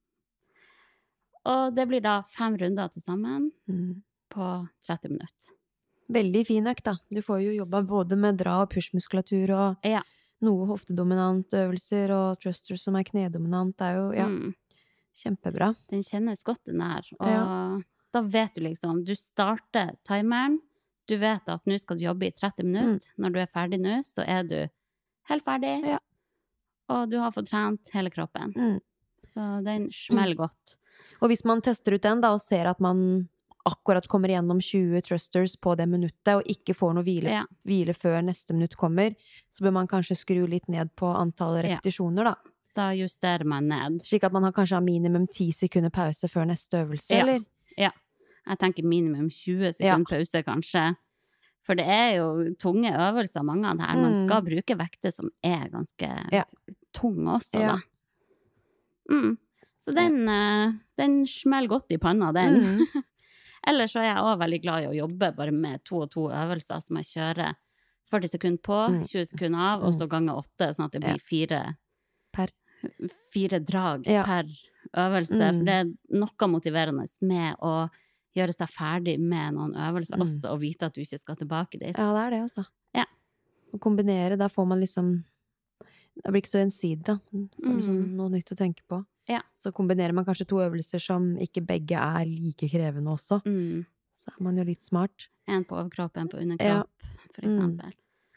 Og det blir da fem runder til sammen Mhm. på tretti minutter. Veldig fin økt, da. Du får jo jobba både med dra- og push-muskulatur og Ja. noe hoftedominant øvelser og thrusters som er knedominant. Det er jo ja, Mm. kjempebra. Den kjennes godt den der. Og Ja. da vet du liksom, du starter timeren, du vet at nå skal du jobbe i tretti minutter. Når du er ferdig nå, så er du helt ferdig, Ja. og du har fått trent hele kroppen. Mm. Så den smeller godt. Og hvis man tester ut den da, og ser at man akkurat kommer gjennom tjue thrusters på det minuttet, og ikke får noe hvile, Ja. hvile før neste minutt kommer, så bør man kanskje skru litt ned på antall Ja. repetisjoner, da. Da justerer man ned. Slik at man har kanskje har minimum ti sekunder pause før neste øvelse, Ja. eller? Ja. Jeg tenker minimum tjue sekunder pause, kanskje. For det er jo tunge øvelser, mange av det her. Man Mm. skal bruke vekter som er ganske Ja. tunge også, Ja. da. Mm. Så den, eh, den smeller godt i panna, den. Mm. Ellers så er jeg også veldig glad i å jobbe bare med to og to øvelser, som jeg kjører førti sekunder på, Mm. tjue sekunder av, og så ganger åtte, sånn at det Ja. blir fire, Per. fire drag Ja. per øvelse. Mm. For det er noe motiverende med å gjøre seg ferdig med noen øvelser Mm. også, og vite at du ikke skal tilbake dit. Ja, det er det, altså. Ja. Å kombinere, da får man liksom Det blir ikke så ensidig, da. Man får liksom Mm. noe nytt å tenke på. Ja. Så kombinerer man kanskje to øvelser som ikke begge er like krevende også. Mm. Så er man jo litt smart. En på overkropp, en på underkropp, Ja. for Mm. eksempel.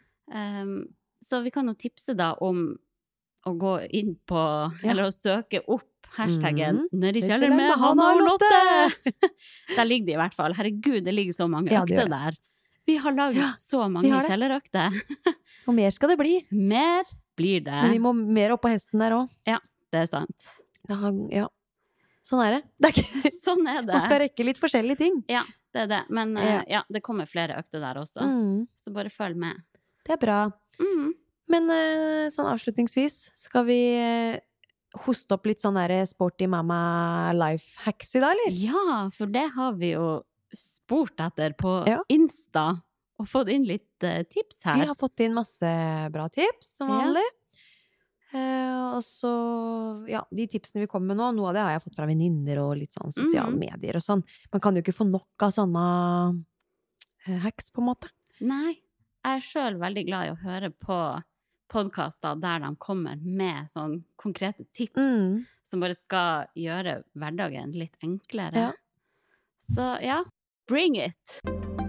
Um, så vi kan jo tipse da om å gå inn på, Ja. eller å søke opp hashtaggen Mhm. Nedi Nedi kjelleren med Hanna og Lotte! Der ligger det i hvert fall. Herregud, det ligger så mange Ja, det økter gjør der. Vi har laget Ja, så mange vi har det. kjellerøkter. Og mer skal det bli. Mer blir det. Men vi må mer opp på hesten der òg. Det er sant. Ja. Sånn er det. Det er ikke Sånn er det. Man skal rekke litt forskjellige ting. Ja, det er det. Men Ja. eh, ja, det kommer flere økter der også. Mm, Så bare følg med. det er bra. Mm. Men eh, sånn avslutningsvis, skal vi eh, hoste opp litt sånn der sporty mamma life hacks i dag, eller? Ja, for det har vi jo spurt etter på Ja. Insta, og fått inn litt eh, tips her. Vi har fått inn masse bra tips, som Ja. vanlig. Eh, og så, ja, de tipsene vi kommer med nå, noe av det har jeg fått fra venninner og litt sånn sosiale Mhm. medier og sånn. Man kan jo ikke få nok av sånne eh, hacks, på en måte. Nei, jeg er sjøl veldig glad i å høre på podkaster der de kommer med sånn konkrete tips Mm. som bare skal gjøre hverdagen litt enklere. Ja. Så ja, bring it!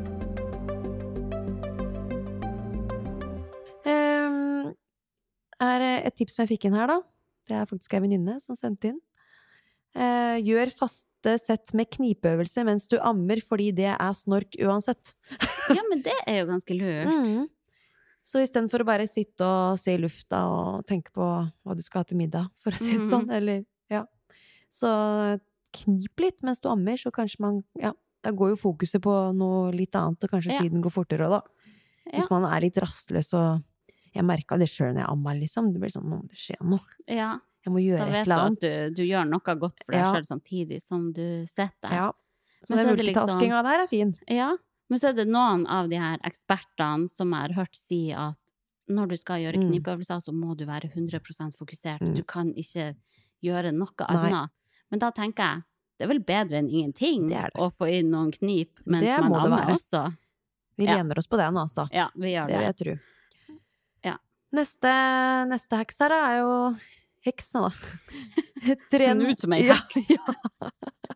Um, er et tips som jeg fikk inn her, da. Det er faktisk ei venninne som sendte inn. Eh, gjør faste sett med knipeøvelse mens du ammer, fordi det er snork uansett. Ja, men det er jo ganske lurt. Mm. Så istedenfor å bare sitte og se i lufta og tenke på hva du skal ha til middag, for å si det Mhm. sånn, eller ja. Så knip litt mens du ammer, så kanskje man ja, da går jo fokuset på noe litt annet, og kanskje Ja. tiden går fortere òg, da. Hvis man er litt rastløs og jeg merka det sjøl når jeg amma, liksom. Det blir sånn, nå må det skje noe. Ja, Jeg må da gjøre et vet du eller at annet. du, du gjør noe godt for deg Ja. sjøl samtidig som du sitter der. Ja. Så Men den så er det liksom- multitaskinga der er fin. Ja, men så er det noen av de her ekspertene som jeg har hørt si at når du skal gjøre Mm. knipeøvelser, så må du være hundre prosent fokusert. Mm. Du kan ikke gjøre noe Nei. annet. Men da tenker jeg, det er vel bedre enn ingenting Det er det. å få inn noen knip mens Det man må det ammer være. også. Vi Ja. lener oss på den, altså. Ja, vi gjør Det vil det. jeg tro. Ja. Neste, neste heks her da, er jo heksa, da. Ser ut som en Ja, heks. ja.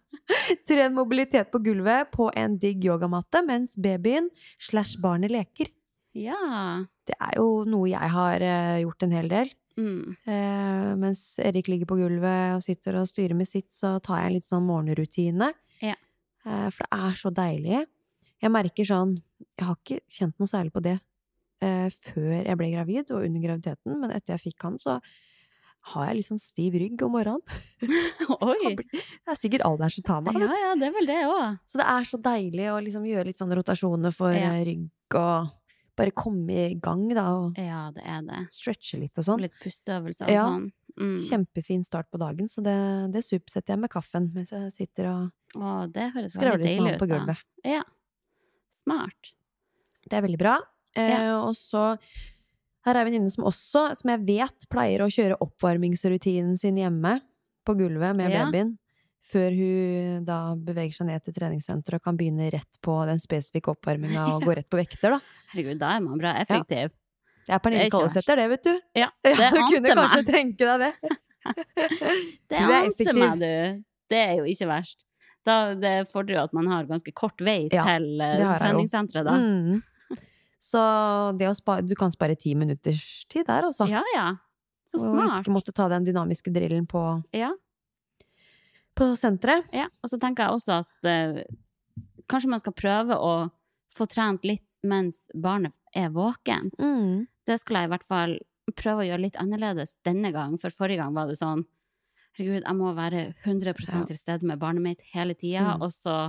Tren mobilitet på gulvet på en digg yogamatte, mens babyen slash barnet leker. Ja. Det er jo noe jeg har uh, gjort en hel del. Mm. Uh, mens Erik ligger på gulvet og sitter og styrer med sitt, så tar jeg en litt sånn morgenrutine. Ja. Uh, for det er så deilig. Jeg merker sånn, jeg har ikke kjent noe særlig på det uh, før jeg ble gravid og under graviditeten, men etter jeg fikk han, så har jeg litt sånn stiv rygg om morgenen. Oi! Det er sikkert alderen som tar meg. Ja, ja, det er vel det også. Så det er så deilig å liksom gjøre litt sånn rotasjoner for Ja. rygg og bare komme i gang da, og Ja, det er det. stretche litt og Og sånn. litt pusteøvelser og Ja. sånn. Mm. Kjempefin start på dagen, så det, det supersetter jeg med kaffen mens jeg sitter og Å, det høres skravler veldig litt med deilig han ut, på da. gulvet. Ja. Smart. Det er veldig bra. Eh, og så her er en venninne som også, som jeg vet, pleier å kjøre oppvarmingsrutinen sin hjemme på gulvet med Ja. babyen, før hun da beveger seg ned til treningssenteret og kan begynne rett på den spesifikke oppvarminga og gå rett på vekter, da. Herregud, da er man bra effektiv. Det er Pernille Det er ikke Kallesæter, det, vet du. Ja, Ja, det du kunne ante kanskje meg. tenke deg det. Det Du er ante effektiv. meg, du. Det er jo ikke verst. Da, det fordrer jo at man har ganske kort vei Ja, til eh, det har jeg jo. treningssenteret, da. Mm. Så det å spare, du kan spare ti minutters tid der, altså. Ja, ja. Så Og smart. ikke måtte ta den dynamiske drillen på, Ja, på senteret. ja. Og så tenker jeg også at eh, kanskje man skal prøve å få trent litt mens barnet er våken. Mm. Det skulle jeg i hvert fall prøve å gjøre litt annerledes denne gang, for forrige gang var det sånn, herregud, jeg må være hundre prosent Ja. til stede med barnet mitt hele tida, Mm. og så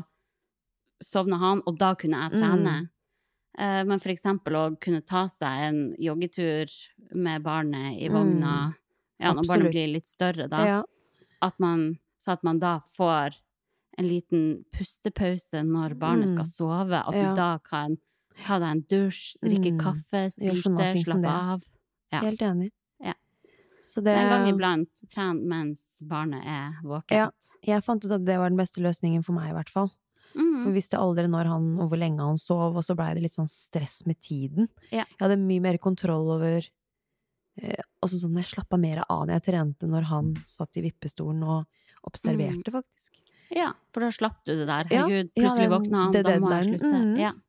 sovna han, og da kunne jeg trene. Mm. Eh, men for eksempel å kunne ta seg en joggetur med barnet i vogna, ja, når barnet Absolutt. blir litt større da, Ja. at man, så at man da får en liten pustepause når barnet Mm. skal sove, at Ja. du da kan ta deg en dusj, drikke Mm. kaffe, Gjør spise, sånne ting som slappe det. av. Ja. Helt enig. Ja. Så Så det, en gang iblant tren mens barnet er våkent. Ja. jeg fant ut at det var den beste løsningen for meg, i hvert fall. Mhm. Jeg visste aldri når han, og hvor lenge han sov, og så ble det litt sånn stress med tiden. Ja. Jeg hadde mye mer kontroll over eh, altså sånn, jeg slappet mer av når jeg trente når han satt i vippestolen og observerte, faktisk. Ja, for da slapp du det der. Ja, Herregud, ja, plutselig den- våkna han, det da må jeg deadline. slutte. Mhm. Ja,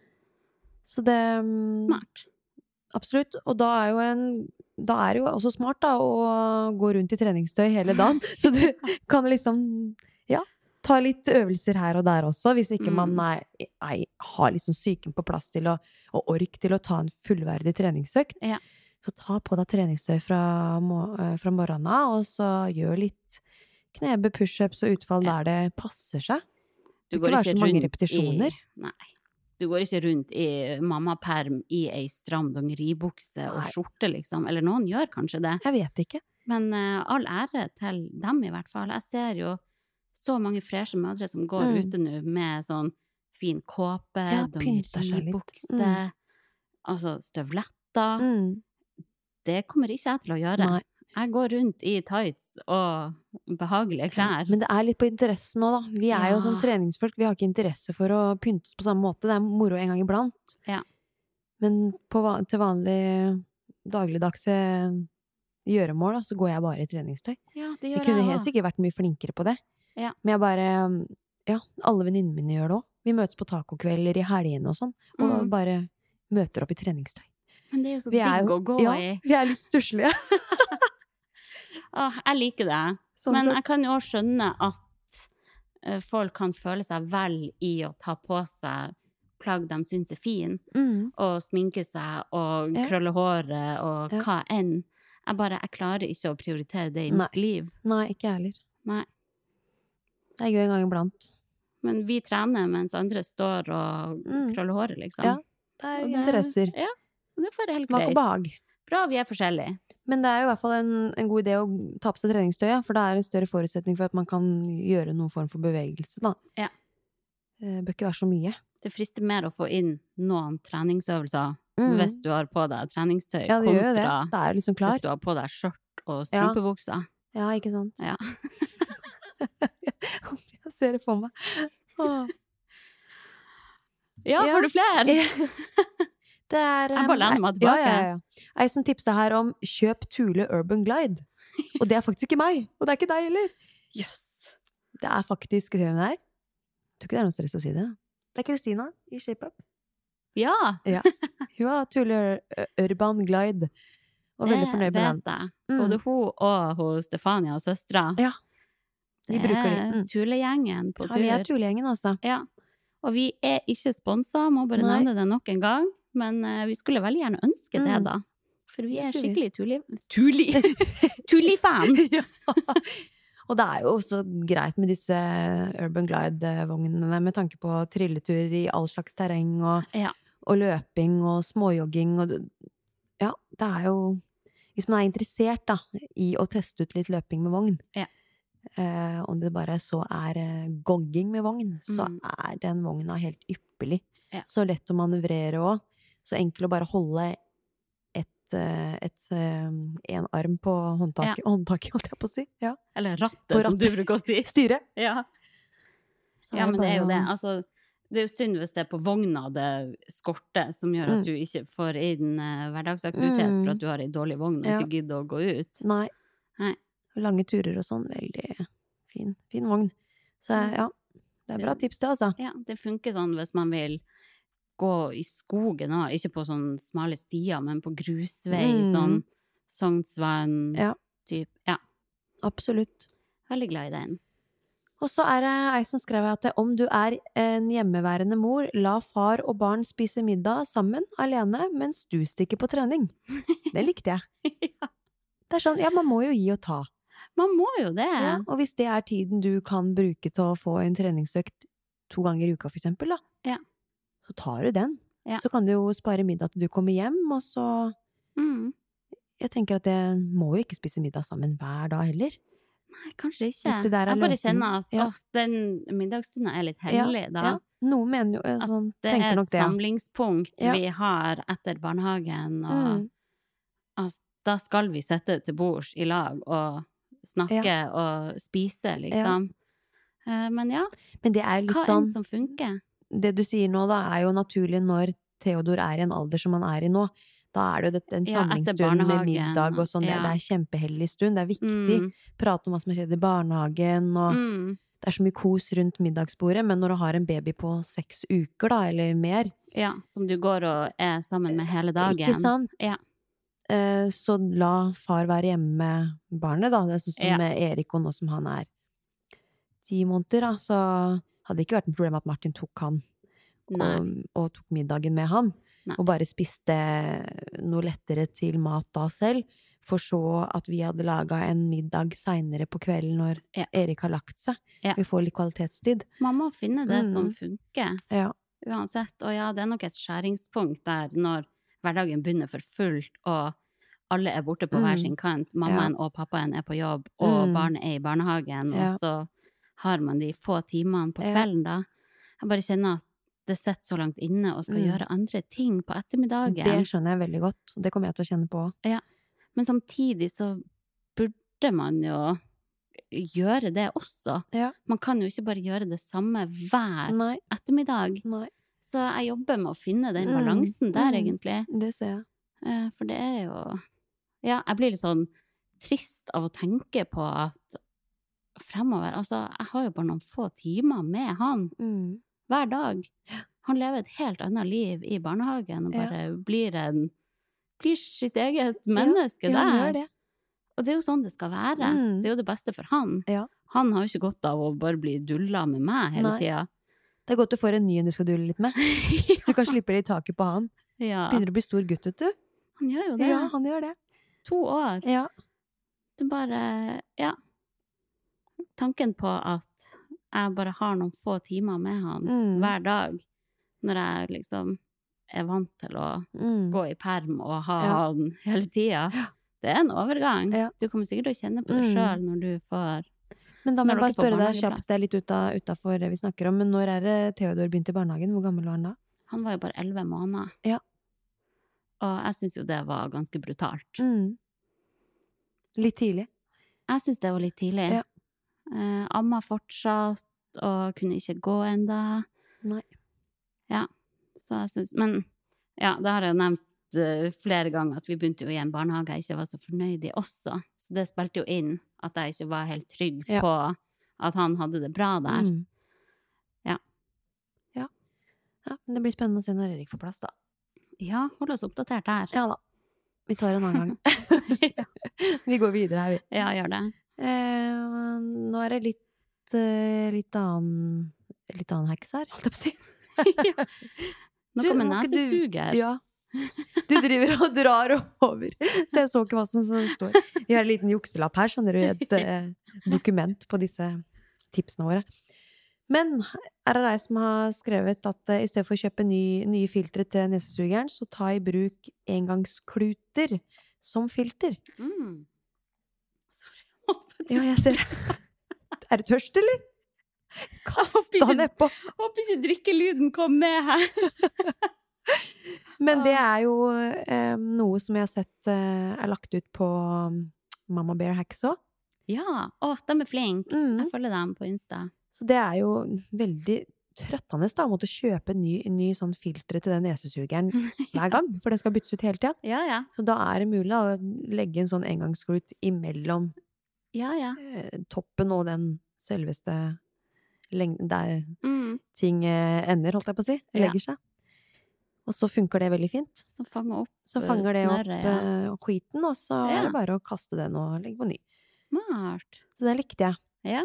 Så det mm, smart. Absolutt. Og da er jo en Da er det jo også smart, da, å gå rundt i treningstøy hele dagen. Så du kan liksom, ja, ta litt øvelser her og der også, hvis ikke man Mm. er, er, har liksom psyken på plass til å, og ork til å ta en fullverdig treningsøkt. Ja. Så ta på deg treningstøy fra, mo- eh, fra morgenen av, og så gjør litt knebe, pushups og utfall Ja. der det passer seg. Du Det går ikke være ikke så mange rundt repetisjoner. I, nei. Du går ikke rundt i mammaperm i ei stram dongeribukse og Nei. skjorte, liksom. Eller noen gjør kanskje det. Jeg vet ikke. Men eh, all ære til dem, i hvert fall. Jeg ser jo så mange freshe mødre som går Mm. ute nå med sånn fin kåpe, Ja, pynter seg litt. dongeribukse, Mm. altså støvletter. Mm. Det kommer ikke jeg til å gjøre. Nei. Jeg går rundt i tights og behagelige klær. Men det er litt på interessen nå, da. Vi er jo Ja. sånn treningsfolk, vi har ikke interesse for å pynte oss på samme måte. Det er moro en gang iblant. Ja. Men på, va- til vanlig dagligdagse gjøremål, da, så går jeg bare i treningstøy. Ja, det Jeg gjør kunne jeg helt også. sikkert vært mye flinkere på det. Ja. Men jeg bare Ja, alle venninnene mine gjør det òg. Vi møtes på tacokvelder i helgene og sånn, og Mm. bare møter opp i treningstøy. Men det er jo så Vi er digg jo- å gå ja, i. vi er litt stusslige. Åh, jeg liker det. Sånn Men sett. jeg kan jo også skjønne at eh, folk kan føle seg vel i å ta på seg plagg de syns er fin, Mm. og sminke seg og Ja. krølle håret og Ja. hva enn. Jeg bare, jeg klarer ikke å prioritere det i Nei. mitt liv. Nei, ikke jeg heller. Nei. Jeg gjør en gang iblant. Men vi trener mens andre står og Mm. krøller håret, liksom. Ja, Det er Og det- interesser. Ja, og det får jeg helt Smak og greit. behag. Bra, vi er forskjellige. Men det er jo i hvert fall en, en god idé å ta på seg treningstøy, ja, for det er en større forutsetning for at man kan gjøre noen form for bevegelse, da. Ja. Det bør ikke være så mye. Det frister mer å få inn noen treningsøvelser Mm. hvis du har på deg treningstøy, Ja, det gjør jo det. kontra Da er du liksom klar. hvis du har på deg skjørt og Ja. strupebukser. Ja, ikke sant? Ja. Jeg ser det for meg. Åh. Ja, Ja. har du flere? Det er Jeg bare lener meg Ja, tilbake. ja, ja. Ei som tipsa her om kjøp Thule Urban Glide. Og det er faktisk ikke meg. Og det er ikke deg heller. Jøss. Det er faktisk, skal vi se hvem det er? Tror ikke det er noe stress å si det. Det er Kristina i Shape Up. Ja, Ja. Hun har Thule Urban Glide. Og veldig fornøyd med den. det vet jeg. Mm. Både hun og hun Stefania og søstra. Ja. De Det bruker de. er Mm. Tulegjengen på Ja, tur. vi er Thule-gjengen, altså. Ja. Og vi er ikke sponset, må bare Nei. nevne det nok en gang. Men eh, vi skulle veldig gjerne ønske det, Mm. da. For vi Det er skulle vi. skikkelig Tuli... Tuli! Tuli-fan! Ja. Og det er jo også greit med disse Urban Glide-vognene med tanke på trilletur i all slags terreng og, Ja. og løping og småjogging og det- ja, det er jo hvis man er interessert da i å teste ut litt løping med vogn, Ja. eh, om det bare så er eh, gogging med vogn, så Mm. er den vogna helt ypperlig. Ja. Så lett å manøvrere også. Så enkel å bare holde et, eh, et, eh, en arm på håndtaket, håndtaket, holdt jeg på å si. Ja. Eller rattet, På som du bruker å si. Styre. Ja. Så Ja, men det er jo bare det. å- Altså, det er jo synd hvis det er på vogna det skorter, som gjør at Mm. du ikke får inn eh, hverdagsaktivitet Mm. for at du har ei dårlig vogn og Ja. ikke gidder å gå ut. Nei. Nei. Lange turer og sånn, veldig fin, fin vogn. Så Mm. ja, det er bra tips det, altså. Ja, det funker sånn hvis man vil gå i skogen òg, ikke på sånne smale stier, men på grusvei, Mm. sånn Sognsvann Ja. typ. Ja, Absolutt. veldig glad i den. Og så er det ei som skrev at om du er en hjemmeværende mor, la far og barn spise middag sammen, alene, mens du stikker på trening. Det likte jeg. Ja. Det er sånn, ja, man må jo gi og ta. Man må jo det. Ja, og hvis det er tiden du kan bruke til å få en treningsøkt to ganger i uka, for eksempel, da, Ja. så tar du den. Ja. Så kan du jo spare middag til du kommer hjem, og så Mm. Jeg tenker at det må jo ikke spise middag sammen hver dag heller. Nei, kanskje ikke. Hvis det der er Jeg bare løsningen. kjenner at Ja. åh, den middagsstunden er litt hellig, da. Ja. Noen mener jo eh, sånn, Det tenker er nok et det. Ja. samlingspunkt Ja. vi har etter barnehagen, og Mm. altså, da skal vi sette til bords i lag og snakke og spise, liksom. Eh, Men ja, Men det er jo litt hva sånn enn som funker. Det du sier nå, da, er jo naturlig når Theodor er i en alder som han er i nå. Da er det jo dette, en Ja, etter samlingsstund med barnehagen, middag og sånn. Det, ja. det er kjempehellig stund. Det er viktig. Mm. Prate om hva som har skjedd i barnehagen, og Mm. det er så mye kos rundt middagsbordet. Men når du har en baby på seks uker, da, eller mer, Ja, som du går og er sammen med hele dagen. ikke sant? Ja. Eh, Så la far være hjemme med barnet, da. Det er sånn som Ja. med Erik, og nå som han er ti måneder, da, så hadde det ikke vært et problem at Martin tok han Nei. og, og tok middagen med han. Nei. Og bare spiste noe lettere til mat da selv. For så at vi hadde laga en middag seinere på kvelden når Ja. Erik har lagt seg. Ja. Vi får litt kvalitetstid. Man må finne det Mm. som funker, Ja. uansett. Og ja, det er nok et skjæringspunkt der når hverdagen begynner for fullt, og alle er borte på hver Mm. sin kant. Mammaen og pappaen er på jobb, og Mm. barnet er i barnehagen, Ja. og så har man de få timene på Ja. kvelden, da. Jeg bare kjenner at det sitter så langt inne og skal Mm. gjøre andre ting på ettermiddagen. Det skjønner jeg veldig godt. Det kommer jeg til å kjenne på òg. Men samtidig så burde man jo gjøre det også. Ja. Man kan jo ikke bare gjøre det samme hver Nei. ettermiddag. Nei. Så jeg jobber med å finne den Mm, balansen der, mm. egentlig. Det ser jeg. Eh, For det er jo Ja, jeg blir litt sånn trist av å tenke på at fremover Altså, jeg har jo bare noen få timer med han Mm. hver dag. Han lever et helt annet liv i barnehagen og Ja. bare blir en Blir sitt eget menneske ja, han der. gjør det. Og det er jo sånn det skal være. Mm. Det er jo det beste for han. Ja. Han har jo ikke godt av å bare bli dulla med meg hele Nei. tida. Det er godt du får en ny en du skal dule litt med. Så du kan slippe litt taket på han. Ja, Begynner å bli stor gutt, vet du. han gjør jo det. Ja, han gjør det. To år. Ja. Det er bare Ja. Tanken på at jeg bare har noen få timer med han Mm. hver dag, når jeg liksom er vant til å Mm. gå i perm og ha Ja. han hele tida. Det er en overgang. Ja. Du kommer sikkert til å kjenne på det Mm. sjøl når du får Men da må Når jeg bare dere får spørre deg barnehageplass. kjapt, det er litt utafor det vi snakker om, men når er det Theodor begynte i barnehagen? Hvor gammel var han da? Han var jo bare elleve måneder. Ja. Og jeg syns jo det var ganske brutalt. Mm. Litt tidlig. Jeg syns det var litt tidlig. Ja. Eh, amma fortsatt, og kunne ikke gå enda. Nei. Ja, så jeg syns Men ja, det har jeg jo nevnt eh, flere ganger, at vi begynte jo i en barnehage jeg ikke var så fornøyd i også. Så det spilte jo inn at jeg ikke var helt trygg Ja. på at han hadde det bra der. Mm. Ja. Ja, men det blir spennende å se når Erik får plass, da. Ja, hold oss oppdatert her. Ja da. Vi tar en annen gang. Vi går videre her, vi. Ja, gjør det. Eh, nå er det litt, eh, litt annen litt annen heks her, holdt jeg på å si. Ja. Nå Du, kommer må ikke du- nesesuger. Ja. Du driver og drar over, så jeg så ikke hva som står. Vi har en liten jukselapp her, skjønner du, et eh, dokument på disse tipsene våre. Men er det deg som har skrevet at eh, i stedet for å kjøpe ny, nye filtre til nesesugeren, så ta i bruk engangskluter som filter. Mm. Ja, jeg ser det. Er du tørst, eller? Kast Håper deg ikke- nedpå. Håper ikke drikkelyden kom med her. Men det er jo eh, noe som jeg har sett eh, er lagt ut på um, Mama Bear Hacks også. Ja, å, de er flinke. Mm. Jeg følger dem på Insta. Så det er jo veldig trøttende da, å måtte kjøpe ny, ny sånn filtre til den nesesugeren hver gang, for den skal byttes ut hele tiden. Ja, ja. Så da er det mulig da, å legge en sånn engangsklut imellom Ja, ja. eh, toppen og den selveste lengden der Mm. ting eh, ender, holdt jeg på å si, Ja. legger seg. Og så funker det veldig fint. Som fanger opp Så fanger det opp snørret, ja. eh, skiten, og så Ja. er det bare å kaste den og legge på ny. Smart. Så det likte jeg. Ja.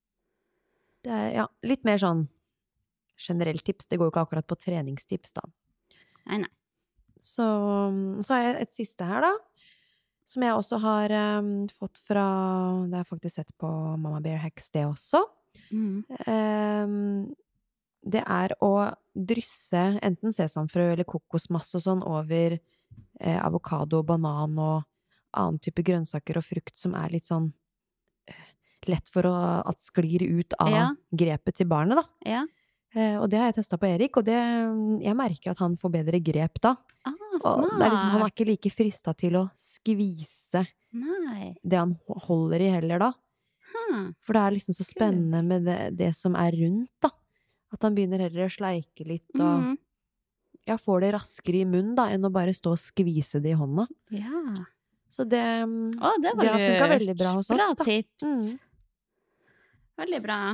Det er ja, litt mer sånn generelt tips. Det går jo ikke akkurat på treningstips, da. Nei, nei. Så, så har jeg et siste her, da. Som jeg også har um, fått fra Det har jeg faktisk sett på Mama Bear Hacks, det også. Mm. Um, det er å drysse enten sesamfrø eller kokosmasse og sånn over eh, avokado, banan og annen type grønnsaker og frukt som er litt sånn eh, lett for å, at sklir ut av Ja. grepet til barnet, da. Ja. Eh, og det har jeg testet på Erik, og det, jeg merker at han får bedre grep da. Ah, Og smart. det er liksom, han er ikke like fristet til å skvise Nei. det han holder i heller da. Hm. For det er liksom så spennende med det, det som er rundt da. At han begynner heller å sleike litt, og Mm. ja, får det raskere i munnen da, enn å bare stå og skvise det i hånda. Ja. Så det, Å, det var det har funket lurt. veldig bra hos oss, Bra da. tips. Mm. Veldig bra.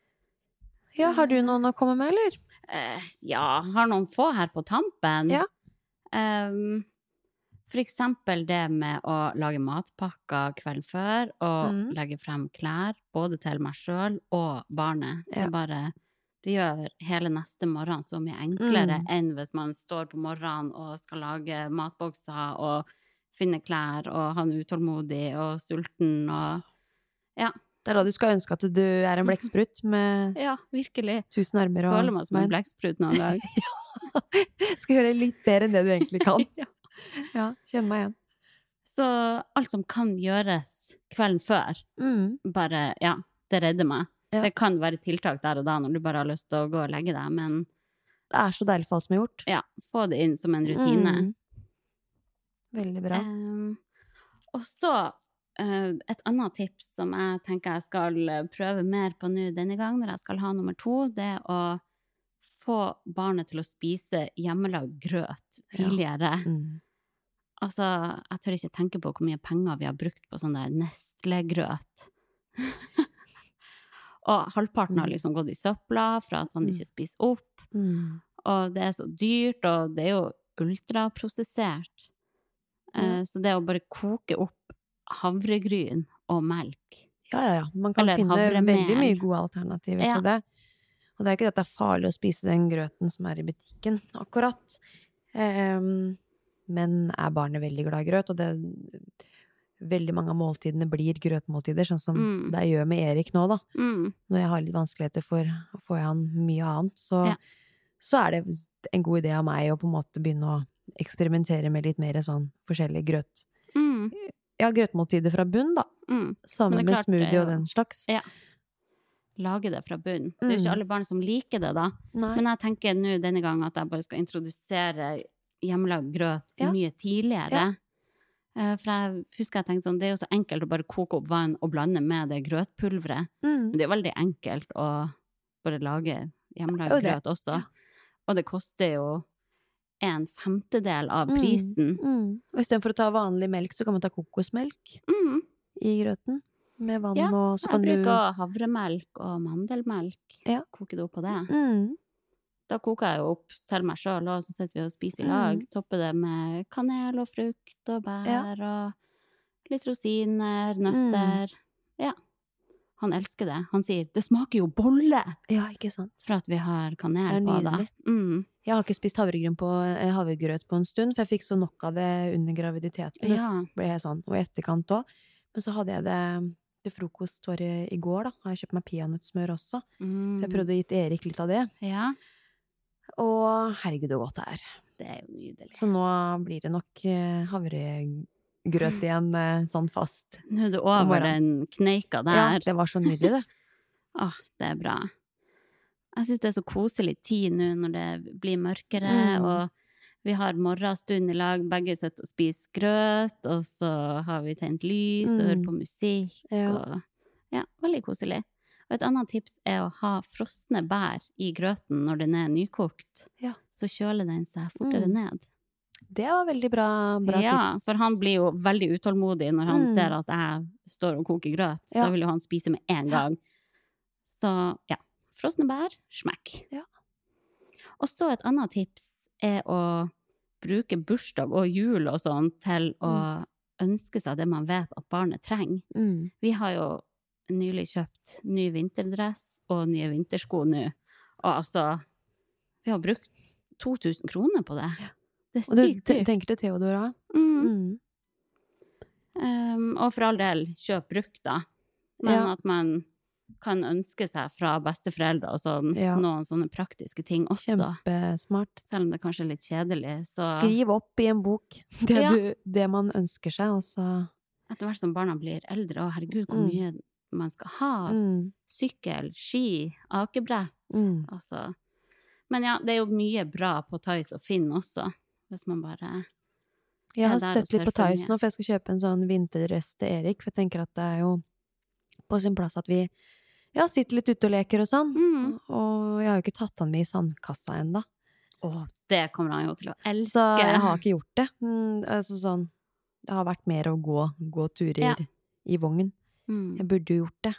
Ja, har du noen å komme med, eller? Eh, ja, har noen få her på tampen. Ja. Ehm, for eksempel det med å lage matpakker kvelden før, og Mhm. legge frem klær, både til meg selv og barnet. Det, Ja. er bare, det gjør hele neste morgen så mye enklere Mm. enn hvis man står på morgenen og skal lage matbokser og finne klær, og han er utålmodig og sulten og ja. Det er da du skal ønske at du er en blekksprut med Ja, virkelig. tusen armer og Føler meg som en bein. blekksprut noen gang. Skal gjøre litt bedre enn det du egentlig kan. Ja, kjenn meg igjen. Så alt som kan gjøres kvelden før, Mm. bare, ja, det redder meg. Ja. Det kan være tiltak der og da når du bare har lyst til å gå og legge deg, men Det er så deilig for alt som er gjort. ja, få det inn som en rutine. Mm. Veldig bra. Um, og så eh, et annet tips som jeg tenker jeg skal prøve mer på nå denne gang, når jeg skal ha nummer to, det er å få barnet til å spise hjemmelagd grøt tidligere. Mm. Altså, jeg tør ikke tenke på hvor mye penger vi har brukt på sånn der Nestle-grøt. Og halvparten har liksom gått i søpla for at han Mm. ikke spiser opp. Mm. Og det er så dyrt, og det er jo ultraprosessert. Eh, så det å bare koke opp havregryn og melk. Ja, ja, ja. Man kan Eller finne havremel. veldig mye gode alternativer Ja. til det. Og det er ikke det at det er farlig å spise den grøten som er i butikken, akkurat. Ehm, men er barnet veldig glad i grøt, og det veldig mange av måltidene blir grøtmåltider, sånn som Mm. det jeg gjør med Erik nå, da. Mm. Når jeg har litt vanskeligheter for å få i han mye annet, så, Ja. så er det en god idé av meg å på en måte begynne å eksperimentere med litt mer sånn forskjellige grøt. Mm. Ja, grøtmåltider fra bunn, da. Mm. Men Sammen det er med klart, det er smoothie og jo- den slags. Ja. Lage det fra bunnen. Det er jo Mm. ikke alle barn som liker det, da. Nei. Men jeg tenker nå denne gangen at jeg bare skal introdusere hjemmelagd grøt Ja. mye tidligere. Ja. Eh, For jeg husker jeg tenkte sånn, det er jo så enkelt å bare koke opp vann og blande med det grøtpulveret. Mm. Men det er veldig enkelt å bare lage hjemmelagd Og det- grøt også. ja. Og det koster jo en femtedel av Mm, prisen. Mm. Og istedenfor å ta vanlig melk, så kan man ta kokosmelk Mm. i grøten. Med vann, Ja, og så Jeg kan du bruker havremelk og mandelmelk. Ja. Koke det opp på det. mm. da koker jeg jo opp til meg selv, og så sitter vi og spiser i lag. Mm. Topper det med kanel og frukt og bær og litt rosiner, nøtter. Ja. Han elsker det. Han sier, det smaker jo bolle! Ja, ikke sant. For at vi har kanel Det er på det. nydelig. Mm. Jeg har ikke spist havregryn på, eh, havregrøt på en stund, for jeg fikk så nok av det under graviditeten. Det Ja. ble jeg sånn, og i etterkant også. Men så hadde jeg det til frokost var i i går, da. Har jeg kjøpt meg peanøttsmør også. Mm. Jeg prøvde å gi Erik litt av det. Ja, Og herregud, det godt det er. det er jo nydelig. Så nå blir det nok eh, havregrøt igjen, eh, sånn fast. Nå er det Om over morgenen. den kneika Ja, der. det var så nydelig, det. Åh, det er bra. Jeg synes det er så koselig tid nå når det blir mørkere, Mm. og vi har morgenstund i lag, begge sitter og spiser grøt, og så har vi tent lys og Mm. hører på musikk, Ja. og ja, veldig koselig. Og et annet tips er å ha frosne bær i grøten når den er nykokt. Ja. Så kjøler den seg fortere Mm. ned. Det var veldig bra, bra Ja, tips. for han blir jo veldig utålmodig når han Mm. ser at jeg står og koker grøt. Så Ja. da vil jo han spise med en gang. Så ja, frosne bær, smekk. Ja. Og så et annet tips er å bruke bursdag og jul og sånn til å ønske seg det man vet at barnet trenger. Mm. Vi har jo nylig kjøpt ny vinterdress og nye vintersko nå. Og altså, vi har brukt to tusen kroner på det. Det er Og du sykt te- dyrt. tenker til Theodora? Mm. Mm. Um, og for all del, kjøp brukt da. Men Ja. at man kan ønske seg fra besteforeldre og sånn, Ja. noen sånne praktiske ting også. Kjempesmart. Selv om det kanskje er litt kjedelig, så Skriv opp i en bok det, Ja. du, det man ønsker seg, og så etter hvert som barna blir eldre, å herregud, hvor Mm. mye man skal ha. mm. Sykkel, ski, akebrett, Mm. altså. Men ja, det er jo mye bra på Thais og Finn også, hvis man bare... Jeg har der og sett litt på surfer Thais mye. nå, for jeg skal kjøpe en sånn vinterdress til Erik, for jeg tenker at det er jo på sin plass at vi ja, sitter litt ute og leker og sånn. Mm. Og jeg har jo ikke tatt han med i sandkassa enda. Åh, det kommer han jo til å elske. Så jeg har ikke gjort det. Mm, altså sånn, det har vært mer å gå, gå turer Ja. i vogn. Mm. Jeg burde jo gjort det.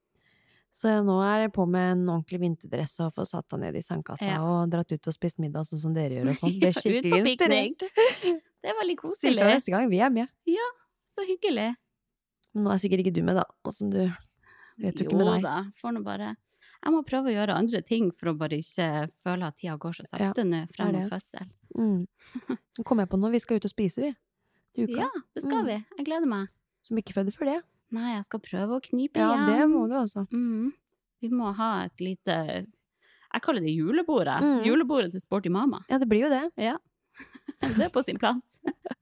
Så nå er jeg på med en ordentlig vinterdress og får satt han ned i sandkassa Ja. og dratt ut og spist middag sånn som dere gjør og sånn. Det er Ja, ut skikkelig på piknik. inspirert. Det er veldig Si fra koselig. neste gang, vi er med. Så hyggelig. Men nå er sikkert ikke du med da, og som du vet jo ikke med Jo deg. da, får nå bare... Jeg må prøve å gjøre andre ting for å bare ikke føle at tida går så Ja, sakte nå frem det er mot fødsel. Mm. Nå kom jeg på noe, vi skal ut og spise vi, til uka. Ja, det skal Mm. vi. Jeg gleder meg. Som ikke fødder for det. Nei, jeg skal prøve å knipe Ja, igjen. det må du også. Mm. Vi må ha et lite... Jeg kaller det julebordet. Mm. Julebordet til Sporty Mama. Ja, det blir jo det. Ja. Det er på sin plass.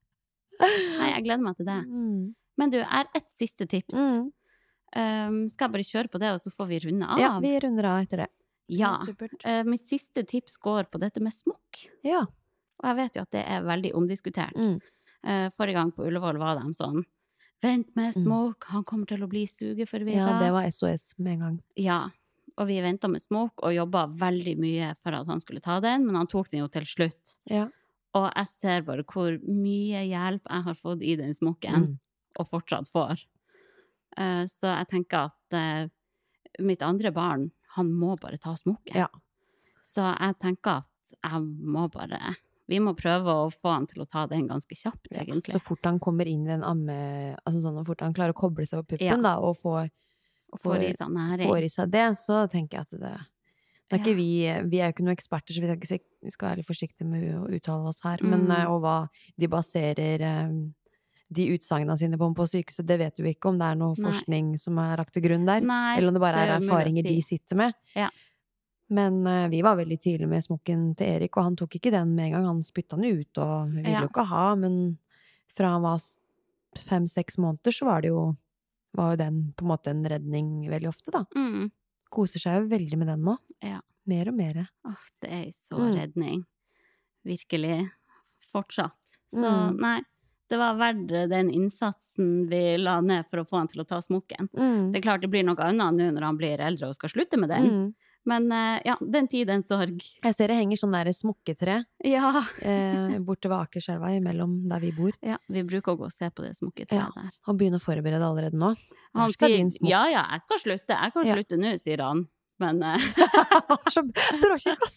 Nei, jeg gleder meg til det. Mm. Men du, er et siste tips. Mm. Um, skal jeg bare kjøre på det, og så får vi runde av? Ja, vi runder av etter det. Ja. Supert. Eh, mitt siste tips går på dette med smokk. Ja. Og jeg vet jo at det er veldig omdiskutert. Mm. Eh, forrige gang på Ullevål var de sånn, vent med smokk, han kommer til å bli sugeforvirret. ja, det var S O S med en gang. Ja, og vi ventet med smokk og jobbet veldig mye for at han skulle ta den, men han tok den jo til slutt. Ja. Og jeg ser bare hvor mye hjelp jeg har fått i den smokken, Mm. og fortsatt får. Eh, så jeg tenker at eh, mitt andre barn, han må bare ta smokken. Ja. Så jeg tenker at jeg må bare, vi må prøve å få han til å ta den ganske kjapt, egentlig. Så fort han kommer inn i den amme... Altså sånn, så fort han klarer å koble seg på puppen, Ja. da, og får, og får i seg næring. får i seg det, så tenker jeg at det... Det er Ja. ikke vi, vi er jo ikke noen eksperter, så vi skal, ikke, si- vi skal være litt forsiktige med å uttale oss her. Men, Mm. eh, og hva de baserer eh, de utsagnene sine på på sykehuset, det vet vi ikke om det er noe Nei. forskning som er lagt til grunn der. Nei, eller om det bare det er er umulig å erfaringer si. de sitter med. Ja. Men eh, vi var veldig tydelige med smokken til Erik, og han tok ikke den med en gang. Han spytta den ut, og ville Ja. jo ikke ha, men fra han var s- fem-seks måneder, så var det jo, var jo den på en måte en redning veldig ofte, da. Mm. Koser seg jo veldig med den nå. Ja. Mer og mer. Åh, det er så Mm. redning. Virkelig. Fortsatt. Så Mm. nei, det var verdt den innsatsen vi la ned for å få han til å ta smokken. Mm. Det er klart det blir noe annet nå når han blir eldre og skal slutte med den. Mm. Men eh, ja, den tid, den sorg. Jeg ser det henger sånn der smokketre Ja. eh, borte ved Akerselva imellom der vi bor. ja, vi bruker å gå og se på det smokketreet Ja. der. Han begynner å forberede allerede nå. Han Der skal sier, din smokk. ja, ja, jeg skal slutte. Jeg kan Ja. slutte nå, sier han. Men eh, Så bra kjekk, ass!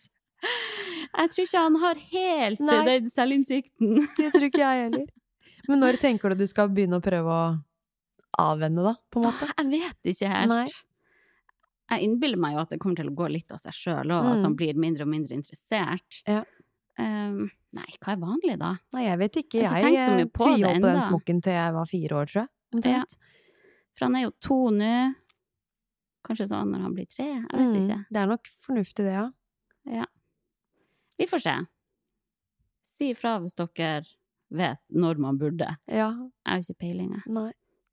Jeg tror ikke han har helt Nei. den selvinnsikten. Det tror ikke jeg heller. Men når tenker du du skal begynne å prøve å avvenne da, på en måte? Jeg vet ikke helt. Nei. Jeg innbiller meg jo at det kommer til å gå litt av seg selv, og at Mm. han blir mindre og mindre interessert. Ja. Um, nei, hva er vanlig da? Nei, jeg vet ikke. Jeg har Jeg, ikke tenkt så mye på det tviholdt på den enda. smokken til jeg var fire år, tror jeg. Omtrent. For han er jo to nå. Kanskje sånn når han blir tre? Jeg vet Mm, ikke. Det er nok fornuftig det, ja. Ja. Vi får se. Si ifra hvis dere vet når man burde. Ja, Jeg har ikke peiling. jeg. nei.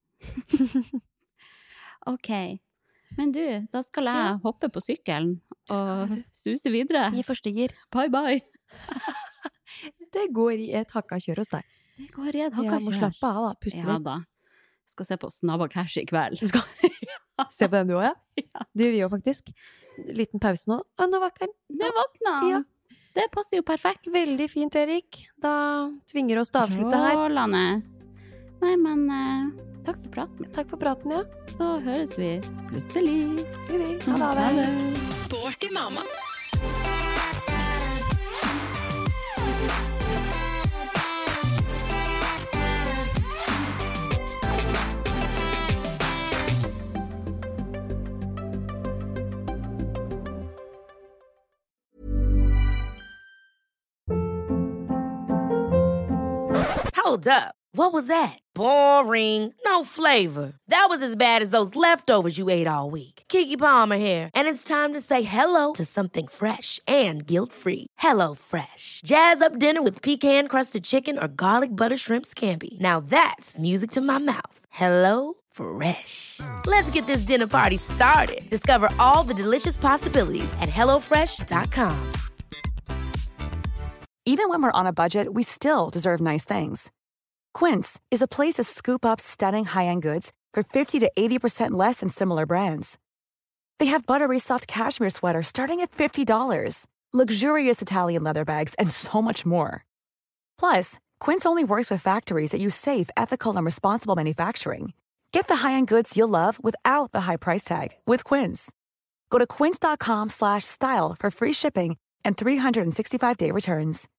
Ok. Men du, da skal jeg Ja. hoppe på sykkelen og suse videre. I første gir. Bye bye. Det går i et hakka kjør hos deg. Det går i et Jeg må hakka kjør. slappe av da, puste Ja litt. da. Skal se på Snabba Cash i kveld. Du skal se på den du også, ja? Det gjør vi jo faktisk. Liten pause nå. Å, nå vakker den. Nå våkna han. Ja. Det passer jo perfekt. Veldig fint, Erik. Da tvinger oss til å avslutte her. Strålende. Nei, men eh, takk for praten. Takk for praten, ja. Så høres vi plutselig. Vi vil. Ha det. Ha det. Sporty mamma. Hold up. What was that? Boring. No flavor. That was as bad as those leftovers you ate all week. Keke Palmer here, and it's time to say hello to something fresh and guilt-free. Hello Fresh. Jazz up dinner with pecan-crusted chicken or garlic butter shrimp scampi. Now that's music to my mouth. Hello Fresh. Let's get this dinner party started. Discover all the delicious possibilities at hello fresh dot com. Even when we're on a budget, we still deserve nice things. Quince is a place to scoop up stunning high-end goods for fifty to eighty percent less than similar brands. They have buttery soft cashmere sweaters starting at fifty dollars, luxurious Italian leather bags, and so much more. Plus, Quince only works with factories that use safe, ethical, and responsible manufacturing. Get the high-end goods you'll love without the high price tag with Quince. Go to quince dot com slash style for free shipping and three sixty-five day returns.